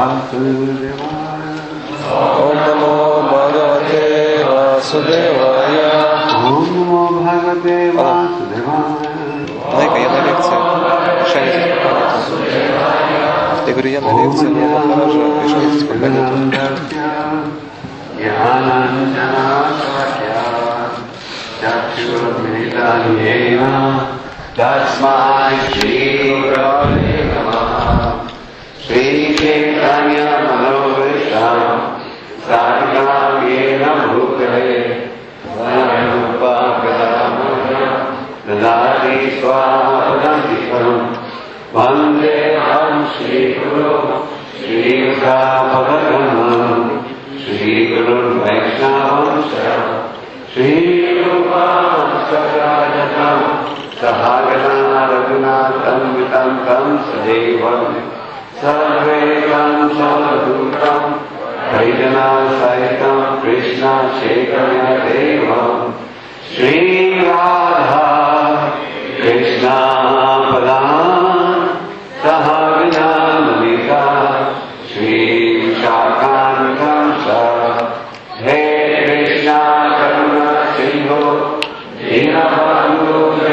Vasudevaya. Om Namo Bhagavate Vasudevaya. Om Namo Bhagavate Vasudevaya. Дай-ка я на лекции. Решаю здесь пока нет. Я говорю, я на лекции, но пока же решаю здесь пока нет. Tasmai Shri Gurave Namah. Shri Chaitanya Manobhisham Sadhikam Yena Bhutale Vayanupa Kadamana Dadadi Swapadam Dikaram Vande Ham Shri Guru Shri Sapadam Shri Guru Vaishnavam Shri Rupam Sagrajatam Sahagana Raghunatham Vitam Tam Sadevam Sarvetam Samadutam Kaidana Saitam Krishna Chaitanya Devam Shri Radha Krishna Padam Sahagana Lalita Shri Shakantam Sah He Krishna Karuna Sindhu Dinabandhu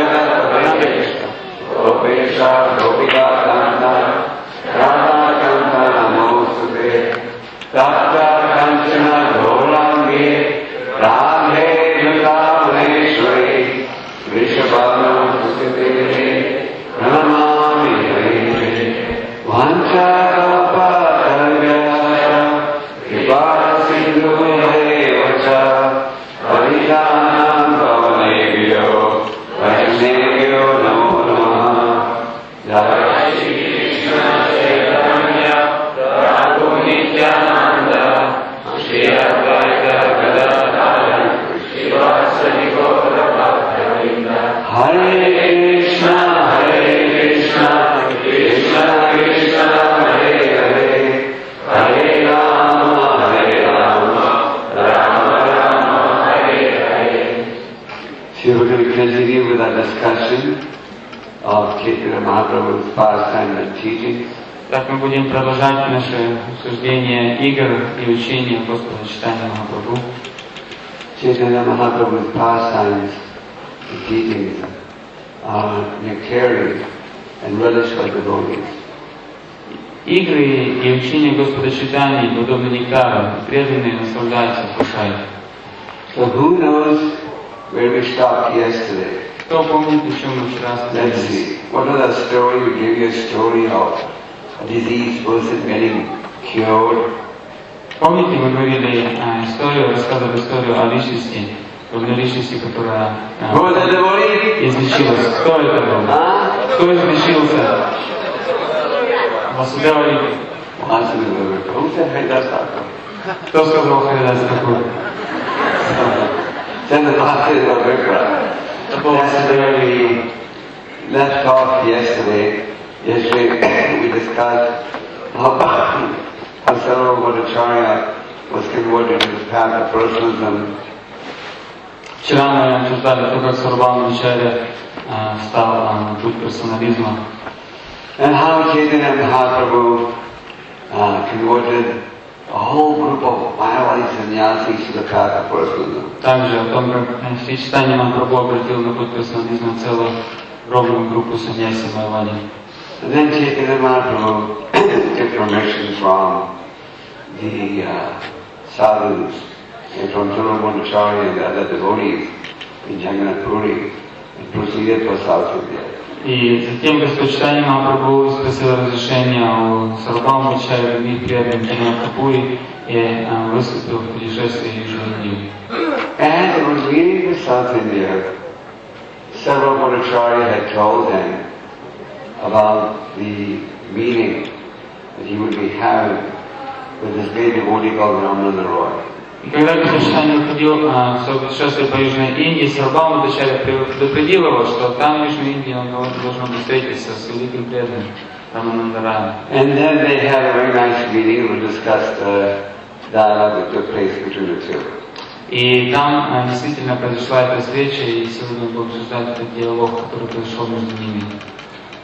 Gopesha Gopika Kanta Radha Kanta Namostute Tapta Kanchana Gaurangi Radhe Vrindavaneshwari Vrishabhanu Sukite Pranamami Hare Vancha Kalpa Targaya Kripa Sindhu Devacha Parijana Pavanebhyo Vaishnevyo Namo Jai Shri Krishna Chaitanya Prabhu Nityananda Shri Advaita Gadadhara Srivasadi Gaura Bhakta-vrinda Hare Krishna Krishna Krishna Hare Hare Hare Rama Rama Rama Hare Hare. So we're going to continue with our discussion of Chaitanya Mahaprabhu's pastime and teaching. Так мы будем продолжать наше обсуждение игр и учения Господа Чайтаньи Махапрабху. Chaitanya Mahaprabhu's pastimes and teachings are nectarian and relished by devotees. Игры и учения Господа Чайтаньи подобны нектару, преданные наслаждаются, вкушают. So who knows where we stopped yesterday? Кто помнит, о чем мы вчера Let's остановились? see. What was that story? We gave you a story of a diseased person getting cured. Помните, мы говорили историю, рассказывали историю о личности, одной личности, которая Who was the devotee? излечилась. Кто это был? Кто излечился? Васудева Випра. Who said Haridas Thakur? Кто сказал Харидас Тхакур? Then the Master of Vipra. Yesterday we left off yesterday we discussed how Sarva Bhattacharya was converted to the path of personalism. Вчера мы обсуждали то, как Сарвабхама вначале стал на путь персонализма. And how Chaitanya Mahaprabhu converted a whole group of Mayavadi sannyasis to the path of personalism. Также о том, как Шри Чайтанья Махапрабху обратил на путь персонализма целую ровную группу саньяси Майавади. And then Chaitanya Mahaprabhu took permission from the sadhus and from Sarva Bhattacharya and the other devotees in Jagannath Puri and proceeded for South India. И затем Господь Чайтанья Махапрабху спросил разрешения у Сарвабхамы Ачарьи, других преданных Джаганнатха-пури и выступил в путешествии в Южную Индию. And when leaving for South India, Sarva Bhattacharya had told him about the meeting that he would be having with this great devotee called Ramananda Roy. И когда Господь Чайтанья уходил в свое путешествие по Южной Индии, Сарвабхама Ачарья предупредил его, что там в Южной Индии он должен встретиться с великим преданным Раманандарами. And then they had a very nice meeting to discuss the dialogue that took place between the two. И там действительно произошла эта встреча, и сегодня будем обсуждать этот диалог, который произошел между ними.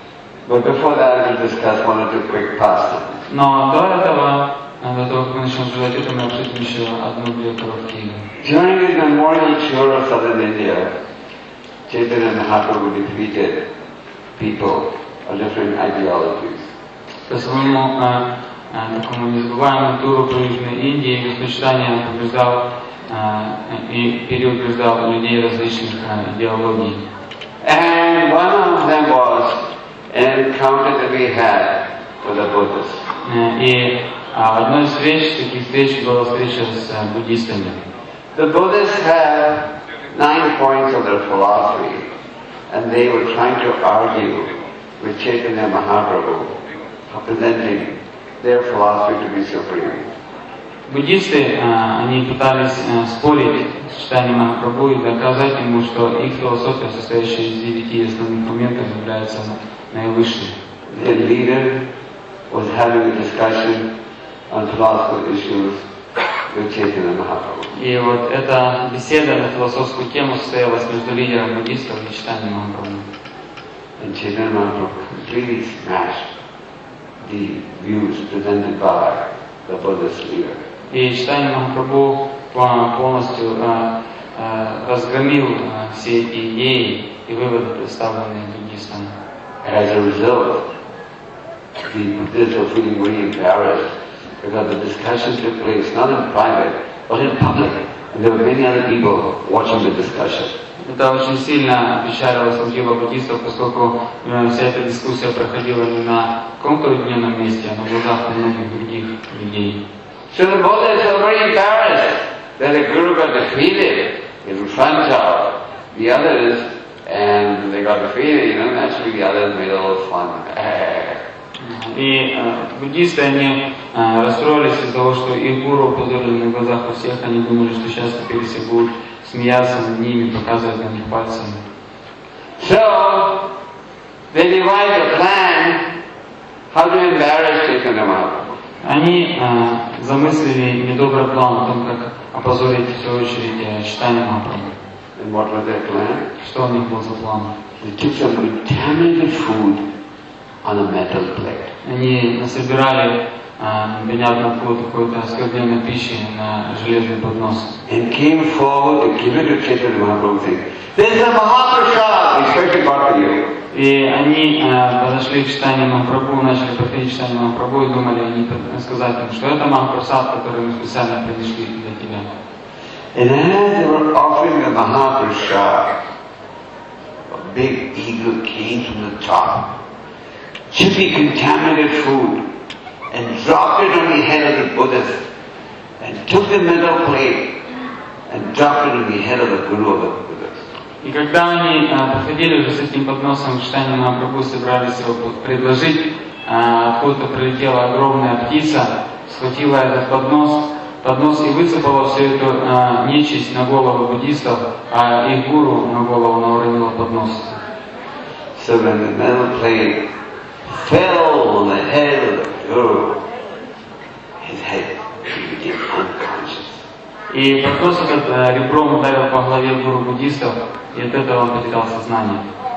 But before that, we'll discuss one or two quick pastimes. Но до этого, до того, как мы начнем обсуждать это, мы обсудим еще одну-две короткие игры. During the memorial tour of southern India, Chaitanya Mahaprabhu defeated people of different ideologies. По своему такому незабываемому туру по Южной Индии Господь Чайтанья побеждал и переубеждал людей различных идеологий. And one of them was an encounter that we had with the Buddhists. И одной из таких встреч была встреча с буддистами. The Buddhists have 9 points of their philosophy, and they were trying to argue with Chaitanya Mahaprabhu, presenting their philosophy to be supreme. Буддисты, они пытались спорить с Чайтаньей Махапрабху и доказать ему, что их философия, состоящая из 9 основных моментов, является наивысшей. Their leader was having a discussion on philosophical issues with Chaitanya Mahaprabhu. И вот эта беседа на философскую тему состоялась между лидером буддистов и Чайтаньей Махапрабху. And Chaitanya Mahaprabhu completely smashed the views presented by the Buddhist leader. И Чайтанья Махапрабху полностью разгромил все эти идеи и выводы, представленные буддистами. As a result, the Buddhists were feeling very embarrassed because the discussion took place not in private, but in public. And there were many other people watching the discussion. Это очень сильно опечалило, смутило буддистов, поскольку вся эта дискуссия проходила не на каком-то уединенном месте, а на глазах многих других людей. So the Buddhists were very embarrassed that the Guru got defeated in front of the others, and they got defeated, naturally the others made a little fun. И буддисты, они расстроились из-за того, что их гуру опозорили на глазах у всех, они думали, что сейчас теперь все будут смеяться над ними, показывать на них пальцем. So, they devised a plan how to embarrass Chaitanya Mahaprabhu. Они замыслили недобрый план о том, как опозорить в свою очередь Чайтанью Махапрабху. And what was their plan? Что у них был за план? They took some contaminated food on a metal plate. Они насобирали непонятно какой-то оскорбленной пищи на железный поднос. And came forward to give it to Chaitanya Mahaprabhu saying, "This is a Mahaprasad, especially got for you." И они подошли к Чайтанье Махапрабху, начали подходить к Чайтанье Махапрабху и думали они сказать им, что это Махапрасад, который мы специально принесли для тебя. And as they were offering the Mahaprasad, a big eagle came from the top, chippy contaminated food, and dropped it on the head of the Buddhist, and took the metal plate and dropped it on the head of the Guru of the Buddhist. И когда они подходили уже с этим подносом к Чайтанье Махапрабху, собирались его предложить, откуда-то прилетела огромная птица, схватила этот поднос и высыпала всю эту нечисть на голову буддистов, а их гуру на голову она уронила поднос. So when the metal plate fell on the head of the Guru, his head became unconscious. И поднос этот ребром ударил по голове гуру буддистов, и от этого он потерял сознание.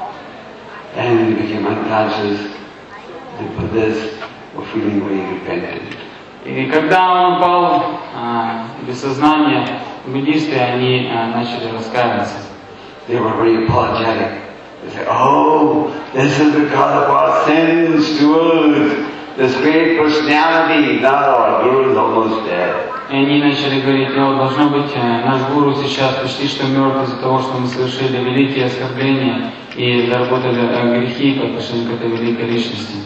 And when he became unconscious, the Buddhists were feeling very repentant. И когда он упал без сознания, буддисты, они начали раскаиваться. They were very apologetic. They said, "Oh, this is because of our sins to us. This great personality, now our Guru is almost dead." И они начали говорить, должно быть, наш гуру сейчас почти что мертв из-за того, что мы совершили великие оскорбления и заработали грехи по отношению к этой великой личности.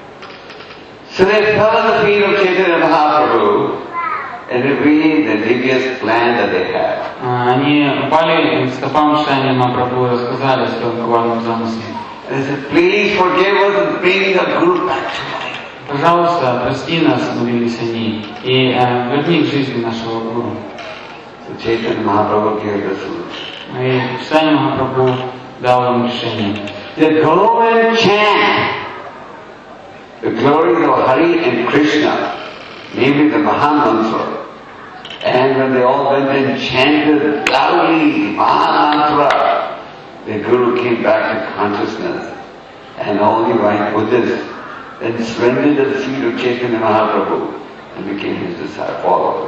So they fell at the feet of Chaitanya Mahaprabhu and revealed the devious plan that they had. Они упали к стопам Чайтаньи Махапрабху и рассказали о своем коварном замысле. And they said, "Please forgive us and bring the Guru back to life." Пожалуйста, прости нас, молились они, и верни к жизни нашего гуру. So Chaitanya Mahaprabhu gave the solution. И Чайтанья Махапрабху дал им решение. They go and chant the glories of Hari and Krishna, namely the Mahamantra. And when they all went and chanted loudly Mahamantra, the Guru came back to consciousness and all the right Buddhists then surrendered the seat of Chaitanya Mahaprabhu and became his followers.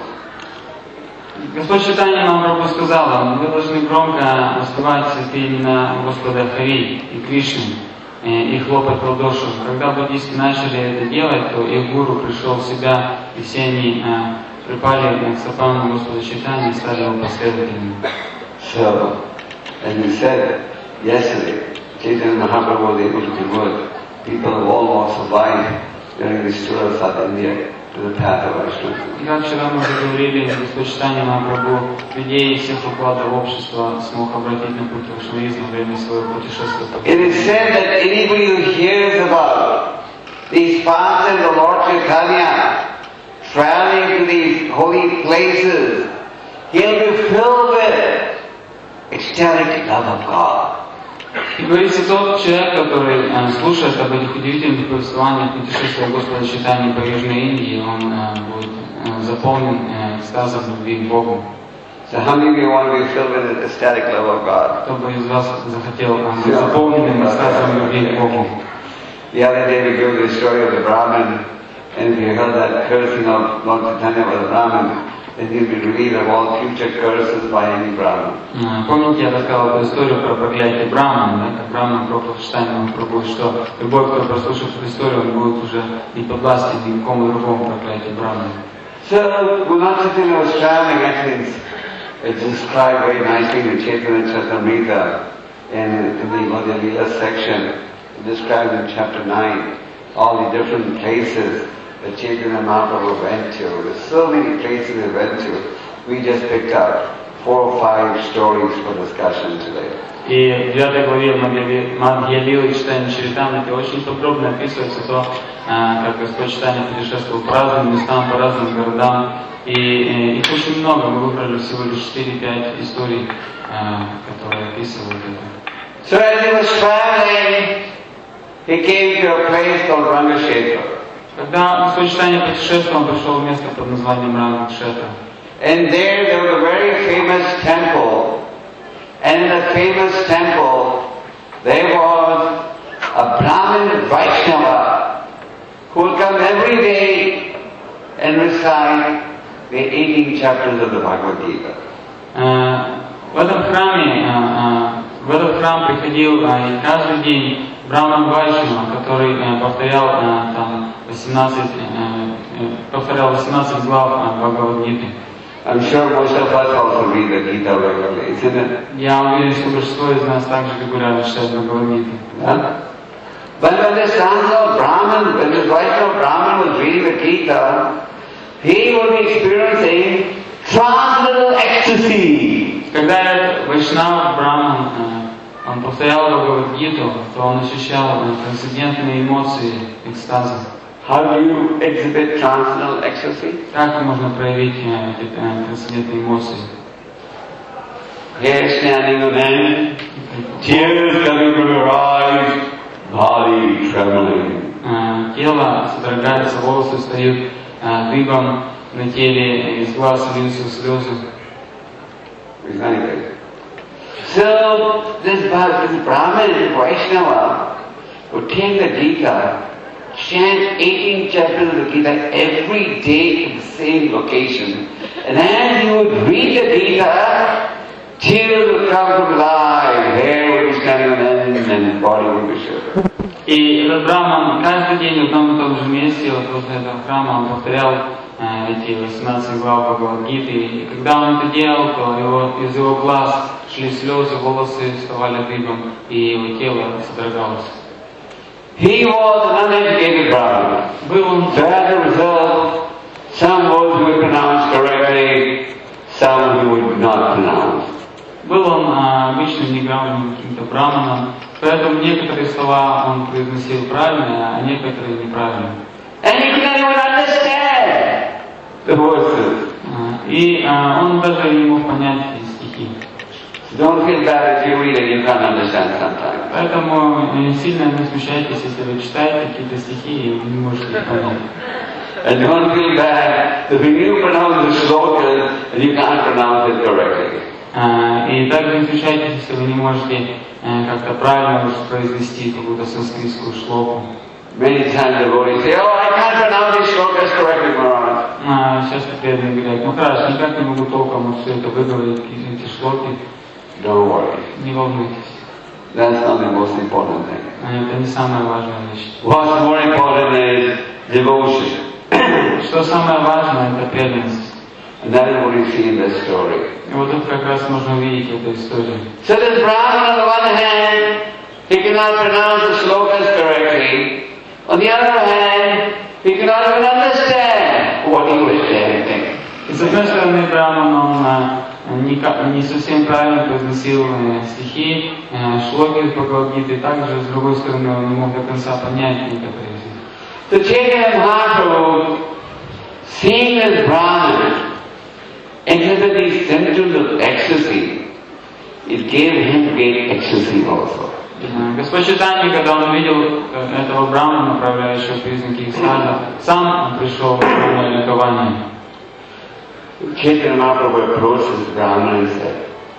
Господь Чайтанья Махапрабху сказал, вы должны громко воспевать святые имена Господа Хари и Кришны и хлопать в ладоши. Когда буддисты начали это делать, то их гуру пришел в себя, и все они припали к стопам Господа Чайтаньи и стали его последователями. So, as we said yesterday, Chaitanya Mahaprabhu was able to convert people of all walks of life during this tour of South India to the path of Vaishnava. Как вчера мы уже говорили, Господь Чайтанья Махапрабху людей всех укладов общества смог обратить на путь вайшнавизма во время своего путешествия. It is said that anybody who hears about these paths of the Lord Chaitanya traveling to these holy places, he'll be filled with ecstatic love of God. И говорится, тот человек, который слушает об этих удивительных повествованиях путешествия Господа Чайтаньи по Южной Индии, он будет заполнен экстазом любви к Богу. So how many of you want to be filled with the ecstatic love of God? Кто бы из вас захотел быть заполненным экстазом любви к Богу? The other day we gave the story of the Brahmin, and if you heard that cursing of Lord Chaitanya by the Brahmin, then you'll be relieved of all future curses by any Brahmin. Помните, я рассказал эту историю про проклятие Брахмана, да, как Брахман проклял Чайтанью Махапрабху, что любой, кто прослушает эту историю, он будет уже не подвластен никакому другому проклятию Брахмана. So, when Lord Chaitanya was traveling, actually it's described very nicely in Chaitanya Charitamrita in the Madhya Lila section, described in chapter 9, all the different places that Chaitanya Mahaprabhu went to. There's so many places he went to. We just picked up 4 or 5 stories for discussion today. И в 9 главе Мадхья Лилы Чайтанья Чаритамрите очень подробно описывается то, как Господь Чайтанья путешествовал по разным местам, по разным городам. И их очень много, мы выбрали всего лишь 4-5 историй, которые описывают это. So as he was traveling, he came to a place called Rangashetra. Когда Господь Чайтанья путешествовал, он пришел в место под названием Рангакшетра. And there was a very famous temple. And in the famous temple, there was a Brahmin Vaishnava who would come every day and recite the 18 chapters of the Bhagavad Gita. В этот храм приходил и каждый день Брахман Вайшнава, который повторял 18 глав Бхагавад-гиты. I'm sure most of us also read the Gita regularly, isn't it? Я уверен, что большинство из нас также регулярно читает Бхагавад-гиту. But when the sons of Brahman, when the Vaishnava Brahman was reading the Gita, he would be experiencing transcendental ecstasy. Когда Вайшнава Брахман он повторял Бхагавад-гиту, то он ощущал трансцендентные эмоции, экстаза. How do you exhibit transcendental ecstasy? Как можно проявить эти трансцендентные эмоции? Hair standing on end, tears coming from your eyes, body trembling. Тело содрогается, волосы встают дыбом на теле, из глаз льются слезы. So this Brahmin Vaishnava would take the Gita, chant 18 chapters of the Gita every day in the same location, and as he would read the Gita, tears would come from his eyes, hair would be standing on end, and body would be shivering. И этот Брахман каждый день в одном и том же месте, вот возле этого храма, он повторял эти 18 глав Бхагавад-гиты. И когда он это делал, то из его глаз шли слезы, волосы вставали дыбом, и его тело содрогалось. He was an uneducated Brahmin. Был он, So as a result, some words he would pronounce correctly, some he would not pronounce. был он обычным неграмотным каким-то браманом, поэтому некоторые слова он произносил правильно, а некоторые неправильно. And he couldn't even understand the verses. И он даже не мог понять эти стихи. Don't feel bad if you read it, you can't understand sometimes. Поэтому сильно не смущайтесь, если вы читаете какие-то стихи и вы не можете их понять. And don't feel bad if you pronounce the slokas and you can't pronounce it correctly. И также не включайтесь, если вы не можете как-то правильно воспроизвести какую-то санскритскую шлоку. Many times devotees say, "Oh, I can't pronounce these shlokas correctly, Maharaj." Часто преданные говорят: Махарадж, никак не могу толком все это выговорить, эти шлоки. Don't worry. Не волнуйтесь. That's not the most important thing. Это не самая важная вещь. What's more important is devotion. Что самое важное, это преданность. And that is what you see in this story. И вот тут как раз можно увидеть эту историю. So this Brahman, on the one hand, he cannot pronounce the slokas correctly. On the other hand, he cannot even understand what he was chanting. И с одной стороны, Браман, он не совсем правильно произносил стихи, шлоки из Бхагавад-гиты, и также, с другой стороны, он не мог до конца понять некоторые из них. So Chaitanya Mahaprabhu, seeing this Brahman exhibit these symptoms of ecstasy, it gave him great ecstasy also. Господь Чайтанья, когда он увидел этого Брамана, проявляющего признаки экстаза, сам пришел в полное ликование. Chaitanya Mahaprabhu approached this Brahman and said,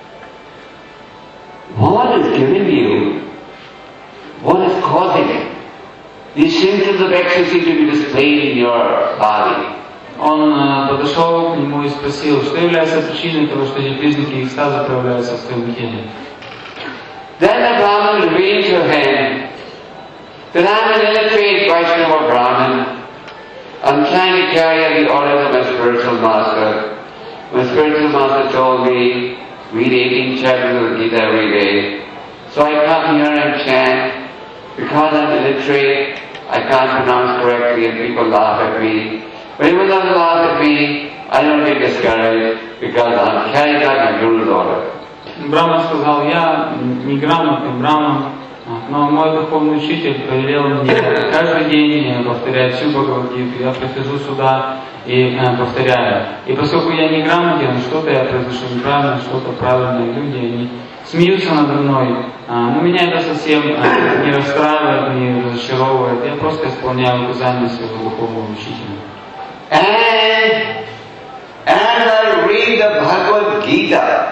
"What is giving you? What is causing these symptoms of ecstasy to be displayed in your body?" Он подошел к нему и спросил, что является причиной того, что эти признаки экстаза проявляются в своем теле. Then the Brahman revealed to him that I am an illiterate Vaishnava Brahman. I'm trying to carry out the orders of my spiritual master. My spiritual master told me, read 18 chapters of the Gita every day. So I come here and chant. Because I'm illiterate, I can't pronounce correctly and people laugh at me. But even though they laugh at me, I don't get discouraged because I'm carrying out my Guru's order. Браман сказал: я неграмотный браман, но мой духовный учитель повелел мне каждый день повторять всю Бхагавад-гиту. Я прихожу сюда и повторяю. И поскольку я неграмотен, что-то я произношу неправильно, что-то правильно, люди, они смеются надо мной, но меня это совсем не расстраивает, не разочаровывает. Я просто исполняю указания своего духовного учителя. And as I read the Bhagavad Gita,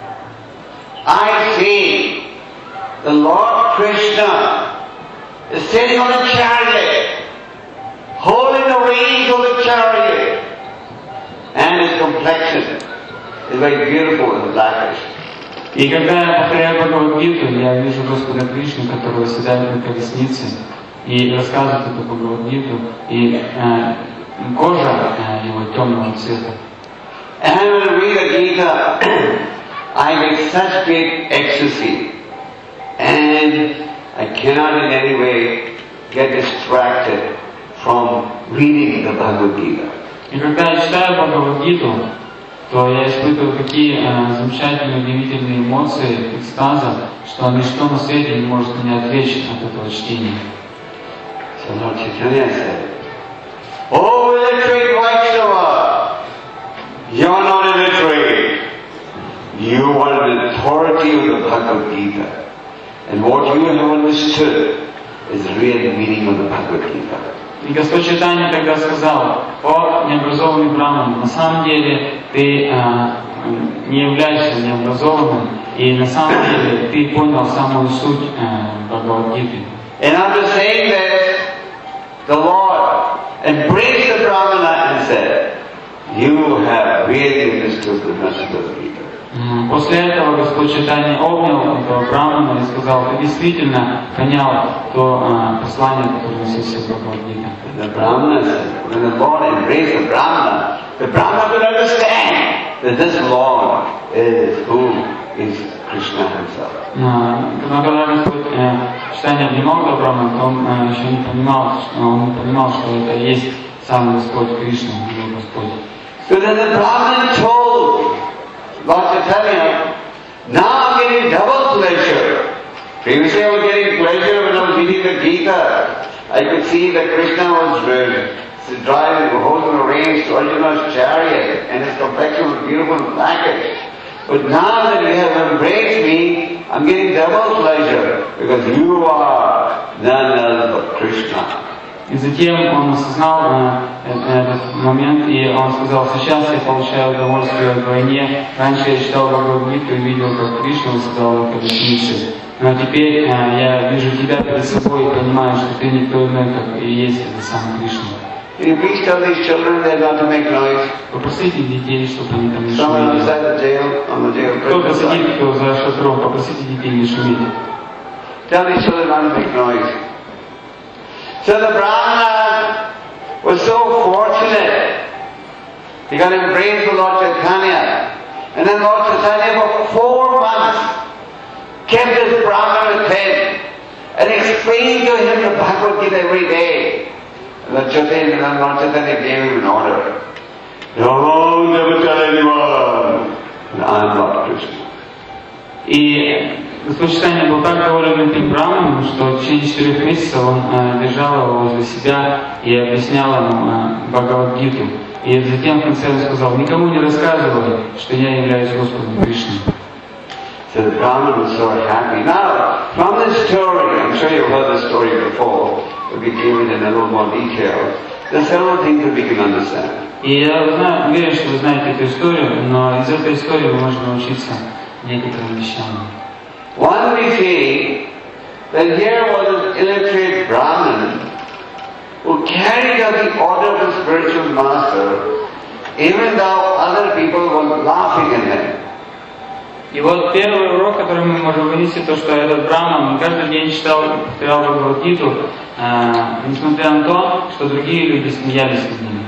I see the Lord Krishna is sitting on a chariot, holding the reins of the chariot, and his complexion is very beautiful and blackish. И когда я повторяю Бхагавад-гиту, я вижу Господа Кришну, который седает на колеснице и рассказывает эту Бхагавад-гиту, и кожа его темного цвета. And when I read the Gita, I get such great ecstasy, and I cannot in any way get distracted from reading the Bhagavad Gita. И когда я читаю Бхагавад-гиту, то я испытываю такие замечательные, удивительные эмоции, экстаза, что ничто на свете не может меня отвлечь от этого чтения. So Lord Chaitanya said, "Oh, illiterate Vaishnava, you are not illiterate. You are the authority of the Bhagavad Gita. And what you have understood is the real meaning of the Bhagavad Gita." И Господь Чайтанья тогда сказал: о, необразованный браман, на самом деле ты не являешься необразованным, и на самом деле ты понял самую суть Бхагавад-гиты. And after saying this, the Lord embraced the Brahmana and said, "You have really understood the message of the Gita." После этого Господь Чайтанья обнял этого брамана и сказал: ты действительно понял то послание, которое несется в Бхагавад-гите. The Brahmana said, when the Lord embraced the Brahmana could understand that this Lord is Krishna himself. Но когда Господь Чайтанья обнимал этого брамана, то он еще не понимал, что это и есть сам Господь Кришна, его Господь. So then the Brahman told Lord Chaitanya, now I'm getting double pleasure. Previously I was getting pleasure when I was reading the Gita. I could see that Krishna was driving, holding the reins to Arjuna's chariot, and his complexion was beautiful and blackish. But now that you have embraced me, I'm getting double pleasure, because you are none else but Krishna. И затем он осознал этот момент, и он сказал: сейчас я получаю удовольствие вдвойне. Раньше я читал Бхагавад-гиту и видел, как Кришна восседал на колеснице. Но теперь я вижу тебя перед собой и понимаю, что ты никто иной, как и есть этот самый Кришна. Please tell these children they're not to make noise. Попросите детей, чтобы они там не Someone шумели. outside the jail, on the jail Кто-то prison. сидит, кто за шатром, попросите детей не шуметь. Tell these children not to make noise. So the Brahmana was so fortunate. He got embraced with Lord Chaitanya. And then Lord Chaitanya for 4 months kept this Brahmana with him and explained to him the Bhagavad Gita every day. And Lord Chaitanya gave him an order. No, never tell anyone. And I am Lord Krishna. И Господь Чайтанья был так доволен этим браманом, что в течение 4 месяцев он держал его возле себя и объяснял ему Бхагавад-гиту. И затем в конце он сказал: никому не рассказывай, что я являюсь Господом Кришной. So the Brahman was so happy. Now, from this story, I'm sure you've heard this story before, but we gave it in a little more detail. There's several things that we can understand. И я уверен, что вы знаете эту историю, но из этой истории мы можем научиться некоторым вещам. One, we see that here was an illiterate Brahmin who carried out the order of the spiritual master, even though other people were laughing at him. И вот первый урок, который мы можем вынести, то, что этот Брахман каждый день повторял Бхагавад-гиту, несмотря на то, что другие люди смеялись над ним.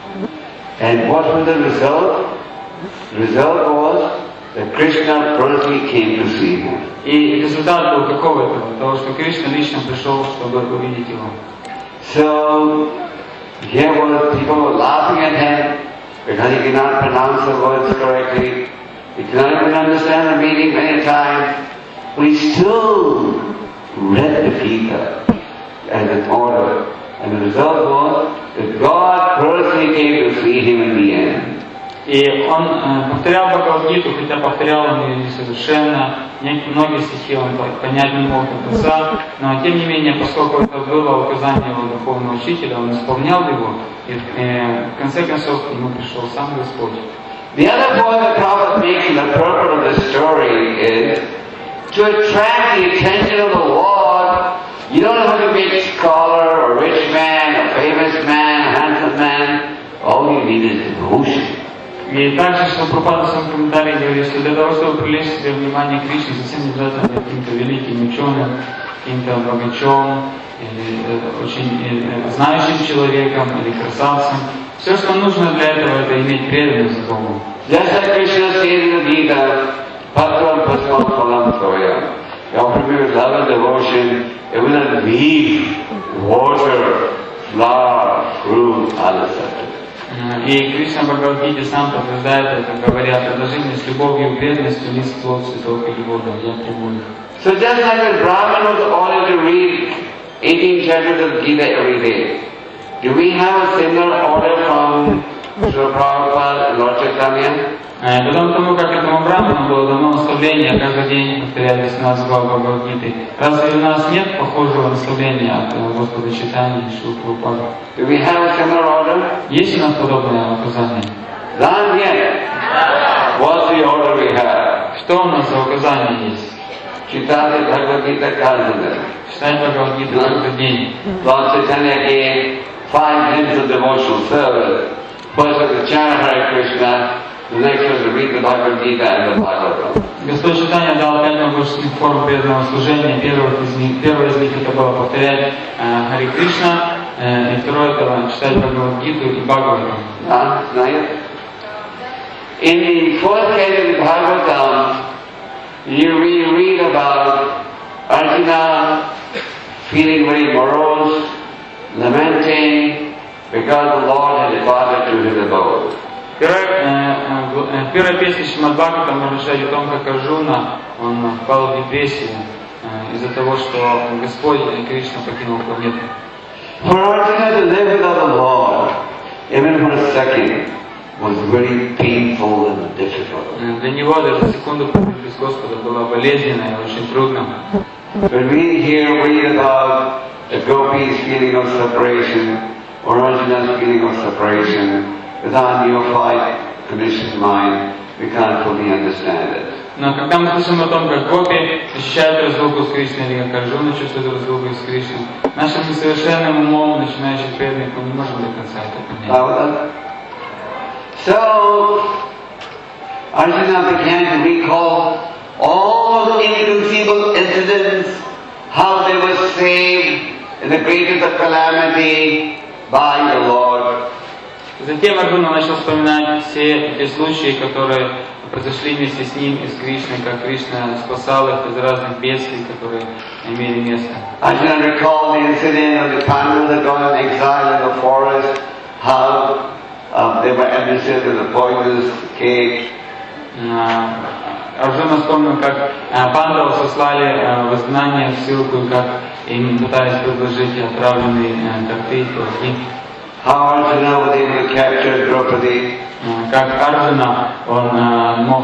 And what was the result? The result was that Krishna personally came to see him. И результат был какого этого? Того, что Кришна лично пришел, чтобы увидеть его. So, here was people were laughing at him because he could not pronounce the words correctly. He could not even understand the meaning many times. But he still read the Gita as an order. And the result was that God personally came to see him in the end. И он повторял Бхагавад-гиту, хотя повторял он ее несовершенно, многие стихи он понять не мог до конца, но тем не менее, поскольку это было указание его духовного учителя, он исполнял его, и в конце концов к нему пришел сам Господь. The other point the Prophet makes in the purport of the story is to attract the attention of the Lord. You don't have to be a scholar, a rich man, a famous man, a handsome man. All you need is devotion. И также, что Прабхупада в своем комментарии говорит, что для того, чтобы привлечь себе внимание Кришны, совсем не обязательно быть каким-то великим ученым, каким-то богачом, или очень знающим человеком, или красавцем. Все, что нужно для этого, это иметь преданность Богу. Just like Krishna says in the Gita, Patram Pasmam Phalam Soya. You offer me with love and devotion, even a leaf, water, flower, fruit, alasat. И Кришна в Бхагавад-гите сам подтверждает это, говоря: предложи мне с любовью и преданностью лист, плод, цветок или воду, я приму их. So just like the Brahman was ordered to read 18 chapters of Gita every day, do we have a similar order from Srila Prabhupada and Lord Chaitanya? Потом тому, как этому Брахману было дано наставление, каждый день повторяли 17 глав Бхагавад-гиты. Разве у нас нет похожего наставления от Господа Чайтаньи и Шрилы Прабхупады? Do we have a similar order? Есть у нас подобное указание? Not yet. What's the order we have? Что у нас за указание есть? Chitati Bhagavad Gita Kanzana. Читать Бхагавад-гиту каждый день. Lord Chaitanya gave 5 hymns of devotional service. First was the chant Hare Krishna, the next was to read the Bhagavad Gita and the Bhagavatam. Господь Чайтанья дал 5 могущественных форм преданного служения. Первое из них это было повторять Харе Кришна, и второе это читать Бхагавад-гиту и Бхагаватам. In the fourth canto of Bhagavatam, you read about Arjuna feeling very morose, lamenting because the Lord had departed to his abode. Первая песня Шримад Бхагаватам разрешает о том, как Арджуна, он впал в депрессию из-за того, что Господь Кришна покинул планету. For Arjuna to live without the Lord, even for a second, was very painful and difficult. Для него даже секунду без Господа была болезненная и очень трудно. When we here read about the Gopi's feeling of separation, or Arjuna's feeling of separation, with our neophyte conditioned mind, we can't fully understand it. Но когда мы слышим о том, как гопи ощущают разлуку с Кришной, или как Арджуна чувствует разлуку с Кришной, нашим несовершенным умом, начинающих преданных, мы не можем до конца это понять. So, Arjuna began to recall all the inconceivable incidents, how they were saved in the greatest of calamity by the Lord. Затем Арджуна начал вспоминать все те случаи, которые произошли вместе с ним и с Кришной, как Кришна спасал их из разных бедствий, которые имели место. Arjuna recalled the incident of the Pandavas had gone in exile in the forest, how they were administered with a poisonous cake. Арджуна вспомнил, как пандавов сослали в изгнание в ссылку, и как им пытались предложить отравленные торты и пироги. How Arjuna was able to capture Draupadi. Как Арджуна, он мог...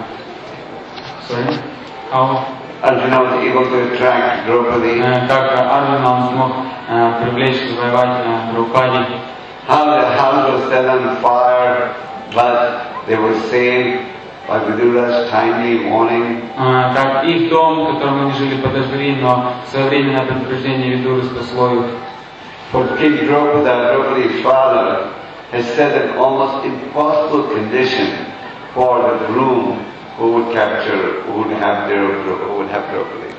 Arjuna was able to attract Draupadi. Как Арджуна, он смог привлечь, завоевать Драупади. How the house was set on fire, but they were saved by Vidura's timely warning. Как их дом, в котором они жили, подожгли, но своевременное предупреждение Видуры спасло их. For King Draupadi's father, has set an almost impossible condition for the groom who would have Draupadi.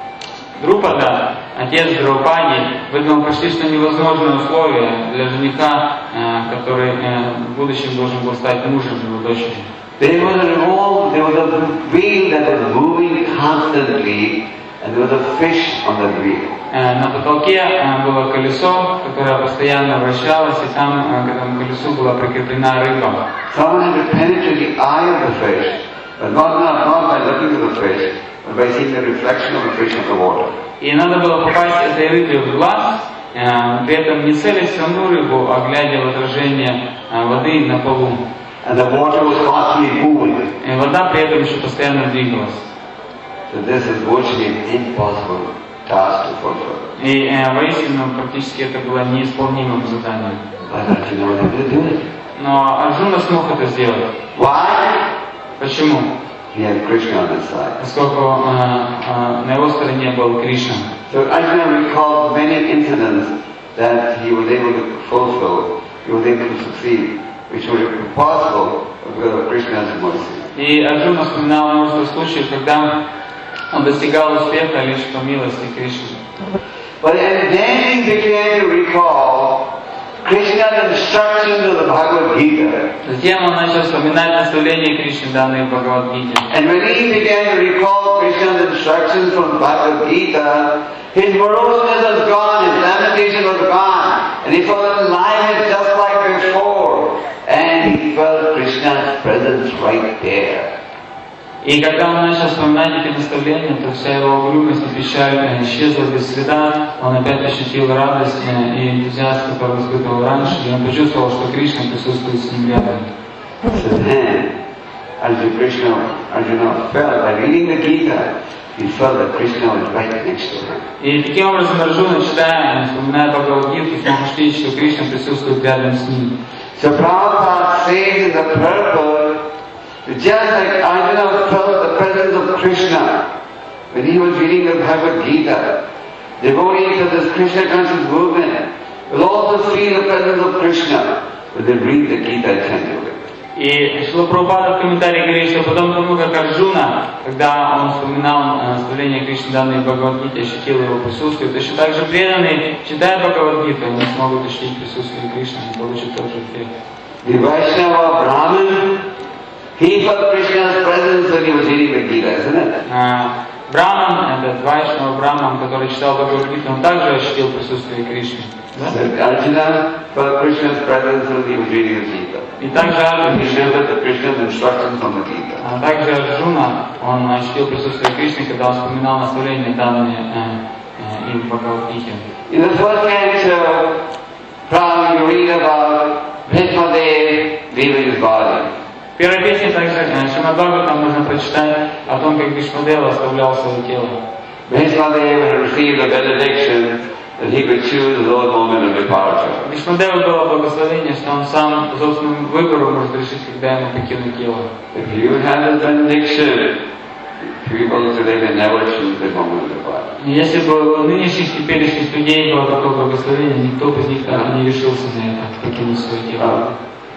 Друпада, отец Драупади, выдвинул почти что невозможное условие для жениха, который в будущем должен был стать мужем его дочери. There was a wheel that was moving constantly, and there was a fish on the wheel. На потолке было колесо, которое постоянно вращалось, и там к этому колесу была прикреплена рыба. Someone had to penetrate the eye of the fish, but not by looking at the fish, but by seeing the reflection of the fish in the water. И надо было попасть этой рыбе в глаз, при этом не целясь в саму рыбу, а глядя в отражение воды на полу. And the water was constantly moving. И вода при этом еще постоянно двигалась. So this is virtually an impossible task to fulfill. И воистину практически это было неисполнимым заданием. But Arjuna was able to do it. Но Арджуна смог это сделать. Why? Почему? He had Krishna on his side. Поскольку на его стороне был Кришна. So Arjuna recalled many incidents that he was able to fulfill, he was able to succeed, which would have been possible because of Krishna's mercy. И Арджуна вспоминал множество случаев, когда он достигал успеха лишь по милости Кришны. But then he began to recall Krishna's instructions of the Bhagavad Gita. Затем он начал вспоминать наставления Кришны, данные в Бхагавад-гите. And when he began to recall Krishna's instructions from the Bhagavad Gita, his moroseness was gone, his lamentation was gone, and he felt alive just like before. And he felt Krishna's presence right there. И когда он начал вспоминать эти наставления, то вся его угрюмость и печаль исчезла без следа, он опять ощутил радость и энтузиазм, который испытывал раньше, и он почувствовал, что Кришна присутствует с ним рядом. So then, Arjuna felt, by reading the Gita, he felt that Krishna was right next to him. И таким образом Арджуна, читая, вспоминая Бхагавад-гиту, смог ощутить, что Кришна присутствует рядом с ним. So Prabhupada says in the purport, just like Arjuna felt the presence of Krishna when he was reading the Bhagavad Gita, devotees of this Krishna conscious movement will also feel the presence of Krishna when they read the Gita attentively. И Шрила Прабхупада в комментарии говорит, что потом тому, как Арджуна, когда он вспоминал наставления Кришны, данные в Бхагавад-гите, ощутил его присутствие, точно так же преданные, читая Бхагавад-гиту, они смогут ощутить присутствие Кришны и получить тот же эффект. The Vaishnava Brahman, he felt Krishna's presence when he was reading the Gita, isn't it? Браман, этот Вайшнава Браман, который читал Бхагавад-гиту, он также ощутил присутствие Кришны. Да? So Arjuna felt Krishna's presence when he was reading the Gita. И также He remembered the Krishna's instructions from the Gita. А также Арджуна, он ощутил присутствие Кришны, когда он вспоминал наставления, данные им в Бхагавад-гите. In the first canto, probably you read about Bhishmadev leaving his body. В первой песне также Шримад Бхагаватам можно прочитать о том, как Бхишмадева оставлял свое тело. Bhishmadev had received a benediction that he could choose his own moment of departure. Вишнудева было благословение, что он сам по собственному выбору может решить, когда ему покинуть тело. If you had a benediction, people today they never choose the moment of departure. Если бы у нынешних теперешних людей было такое благословение, никто из них так и не решился на это, покинуть свое тело.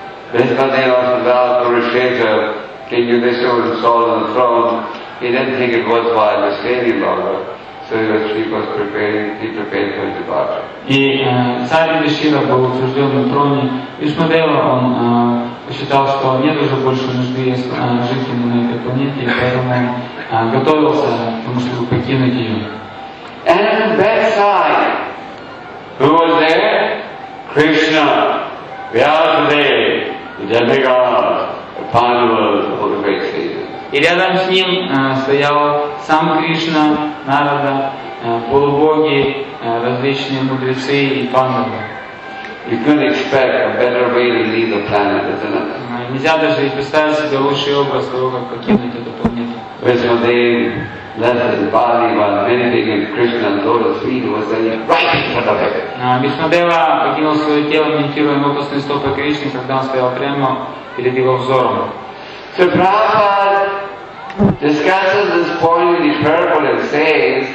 Vishwadeva Kurukshetra, King Yudhishthira was installed on the throne. He didn't think it worthwhile to stay any longer, so he prepared for his departure. И царь Юдхишthira был утвержден на троне. Вишнудева, он посчитал, что нет уже больше нужды жить ему на этой планете, и поэтому он готовился к тому, чтобы покинуть ее. And at the bedside, who was there? Krishna, Vyasadeva, the demigods, the Pandavas, all the great sages. И рядом с ним стоял сам Кришна, Нарада, полубоги, различные мудрецы и пандавы. You couldn't expect a better way to leave the planet, isn't it? Нельзя даже и представить себе лучший образ того, как покинуть эту планету. Vishwadeva left his body while meditating in Krishna's lotus feet, he was standing right in front of it. Вишнудева покинул свое тело, медитируя на лотосные стопы Кришны, когда он стоял прямо перед его взором. So Prabhupada discusses this point in the purport and says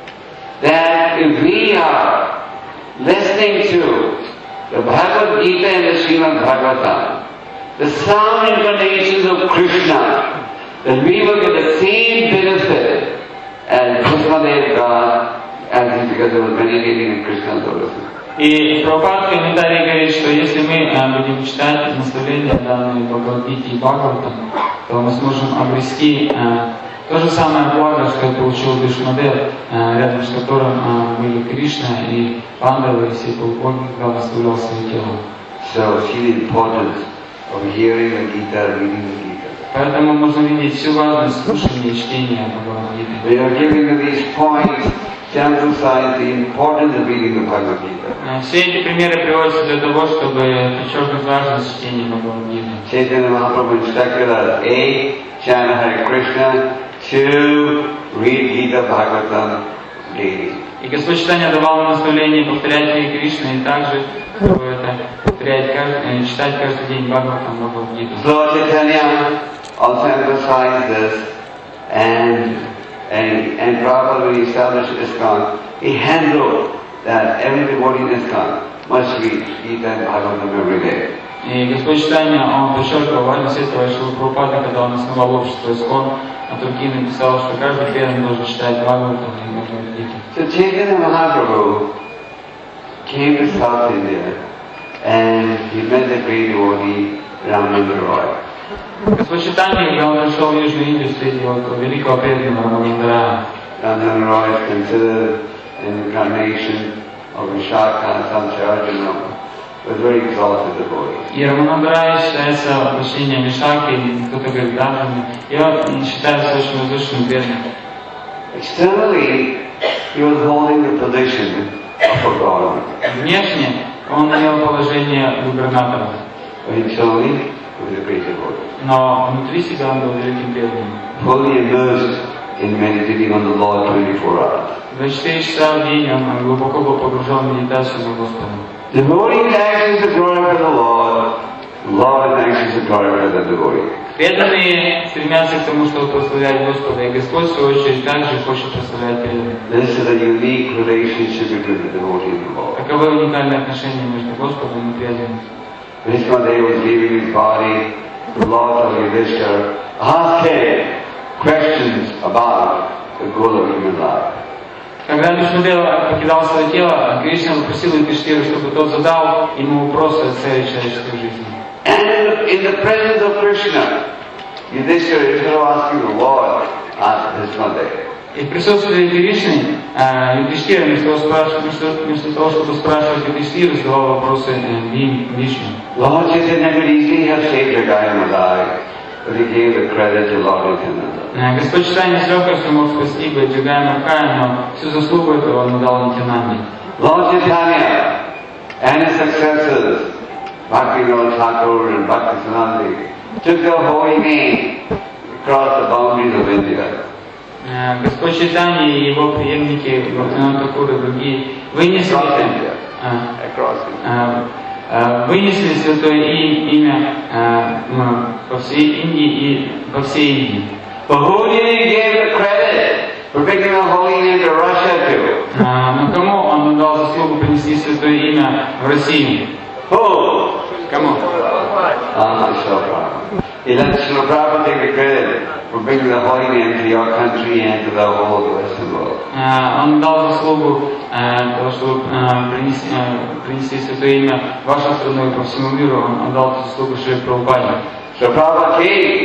that if we are listening to the Bhagavad Gita and the Srimad Bhagavatam, the sound incarnations of Krishna, then we will get the same benefit as Krishnadev God, as because he was meditating in Krishna's lotus. И Прабхупад в комментарии говорит, что если мы будем читать наставления, данные в Бхагавад-гите и Бхагаватам, то мы сможем обрести то же самое благо, что получил Вишнудев, рядом с которым были Кришна и Пандавы, и все полубоги, когда наставлял свое тело. So see the importance of hearing the Gita, reading the Gita. Поэтому можно видеть всю важность слушания и чтения Бхагавад-гиты. We are giving you these points to emphasize the importance of reading the Bhagavad Gita. Все эти примеры приводятся для того, чтобы подчеркнуть важность чтения Бхагавад-гиты. Chaitanya Mahaprabhu instructed us, A. Chant Hare Krishna, 2. Read Gita Bhagavatam daily. И Господь Чайтанья давал нам наставление повторять Харе Кришна и также читать каждый день Бхагаватам, Бхагавад-гиту. Lord Chaitanya also emphasized this, and Prabhupada, when he established ISKCON, he handled that every devotee in ISKCON must read Gita and Bhagavatam every day. И Господь Чайтанья, он подчеркивал важность этого, что Прабхупада, когда он основал общество ИСККОН, а Турки написал, что каждый преданный должен читать Бхагаватам и Бхагавад-гиту. So Chaitanya Mahaprabhu came to South India and he met the great devotee Ramananda Roy. Господь Чайтанья, когда он пришел в Южную Индию, встретил великого преданного Рамананда Рая. Ramananda Roy is considered an incarnation of Vishaka Sancharjana, with very exalted devotees. И Рамананда Рая считается воплощением Вишаки, кто-то говорит Дарджаны, и он считается очень возвышенным преданным. Externally, he was holding the position of a government. Внешне он имел положение губернатора, But internally, he was a great devotee. но внутри себя он был великим преданным. Fully immersed in meditating on the Lord 24 hours. 24 часа в день он глубоко был погружен в медитацию на Господа. Devotee is anxious to glorify the Lord. Lord is anxious to glorify the devotee. Преданные стремятся к тому, чтобы прославлять Господа, и Господь, в свою очередь, также хочет прославлять преданных. This is a unique relationship between the devotee and the Lord. Таковы уникальные отношения между Господом и преданным. Vishwadeva was leaving his body. The Lord of Yudhishthira asked him questions about the goal of human life. Когда Вишнудева покидал свое тело, Кришна попросил Юдхишthиру, чтобы тот задал ему вопросы о цели человеческой жизни. And in the presence of Krishna, Yudhishthira, instead of asking the Lord, asked Vishwadeva. И в присутствии Кришны Юдхишthира, вместо того, чтобы спрашивать Юдхишthиру, задавал вопросы Вишну. Lord Chaitanya could easily have saved Jagaya Madai, but he gave the credit to Lord Nityananda. Господь Чайтанья с легкостью мог спасти бы Джагая Маркая, но всю заслугу этого он дал Нитянанде. Lord Chaitanya and his successors, Bhaktivinoda Thakur and Bhaktisiddhanta, took the holy name across the boundaries of India. Господь Чайтанья и его преемники, Бхактивинода Тхакур и другие, вынесли святое имя по всей Индии и по всей Индии. But who did he give the credit for bringing the holy name to Russia to? Но кому он дал заслугу принести святое имя в Россию? Who? Кому? He let Srila Prabhupada take the credit for bringing the holy name to your country and to the whole Western world. Он дал заслугу того, чтобы принести святое имя в вашу страну и по всему миру. Он дал заслугу Шри Прабхупаде. So Prabhupada came.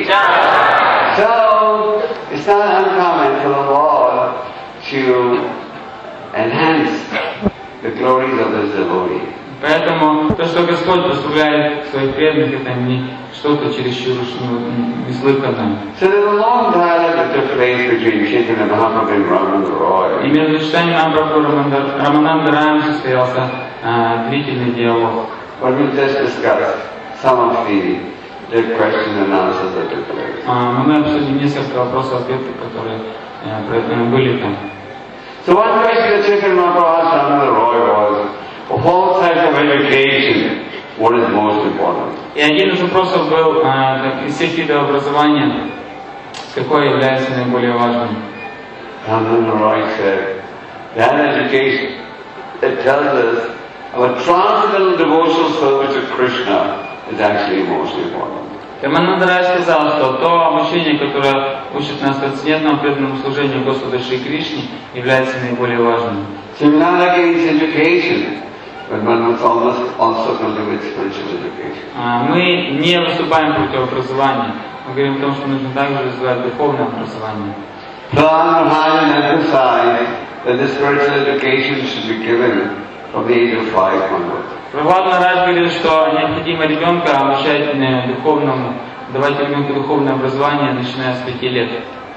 So it's not uncommon for the Lord to enhance the glories of His devotees. Поэтому то, что Господь прославляет своих преданных, это не что-то чересчур неслыханное. So there's a long dialogue that took place between Chaitanya Mahaprabhu and Ramananda Roy. И между Чайтаньей Махапрабху и Рамананда Раем состоялся длительный диалог. But we'll just discuss some of the questions and answers that took place. Мы обсудим несколько вопросов-ответов, которые были там. So one question that Chaitanya Mahaprabhu asked Ramananda Roy was, of all types of education, what is most important? И один из вопросов был, из всех видов образования, какое является наиболее важным? Ramananda Roy said, that education that tells us our transcendental devotional service to Krishna is actually most important. Рамананда Рай сказал, что то обучение, которое учит нас трансцендентному преданному служению Господа Шри Кришне, является наиболее важным. So we're not against education, but one must also cultivate spiritual education. Мы не выступаем против образования. Мы говорим о том, что нужно также развивать духовное образование. Prahlad Maharaj emphasized that the spiritual education should be given from the age of 5 onwards. Праhlad Maharaj говорил, что необходимо ребенка обучать духовному, давать ребенку духовное образование, начиная с 5 лет.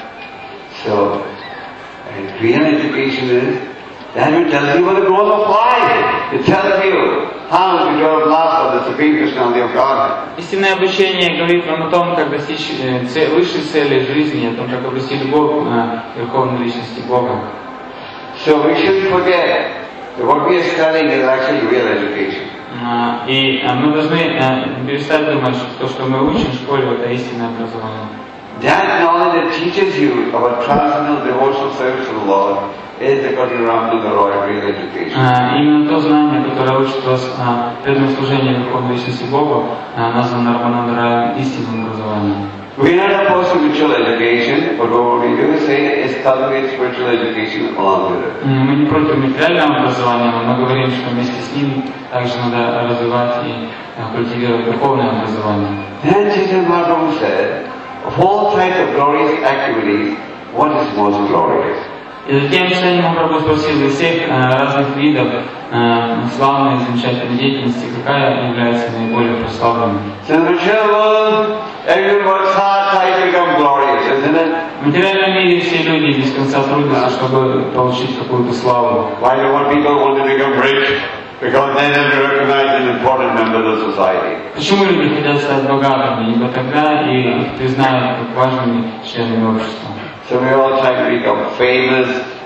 So, and real education is that which tells you what the goal of life. It tells you how to develop love for the Supreme Personality of God. Истинное обучение говорит нам о том, как достичь высшей цели жизни, о том, как обрести любовь к Верховной Личности Бога. So we shouldn't forget that what we are studying is actually real education. И мы должны перестать думать, что то, что мы учим в школе, это истинное образование. That knowledge that teaches you about transcendental devotional service to the Lord is the Ramananda Roy real education. Именно то знание, которое учит вас преданному служению Верховной Личности Бога, названо Рамананда Раем истинным образованием. We are not opposed to spiritual education, but what we do say is cultivate spiritual education along with it. Мы не против материального образования, но мы говорим, что вместе с ним также надо развивать и культивировать духовное образование. Then Chaitanya Mahaprabhu said, of all types of glorious activities, what is most glorious? И затем Чайтанья Махапрабху спросил из всех разных видов славной и замечательной деятельности, какая является наиболее прославленной. So in the material world, everyone works hard, tries to become glorious, isn't it? В материальном мире все люди без конца трудятся, чтобы получить какую-то славу. Why do one people want to become rich? Because then they'll be recognized as important members of society. Почему люди хотят стать богатыми? Ибо тогда их признают как важными членами общества. So we all try to become famous,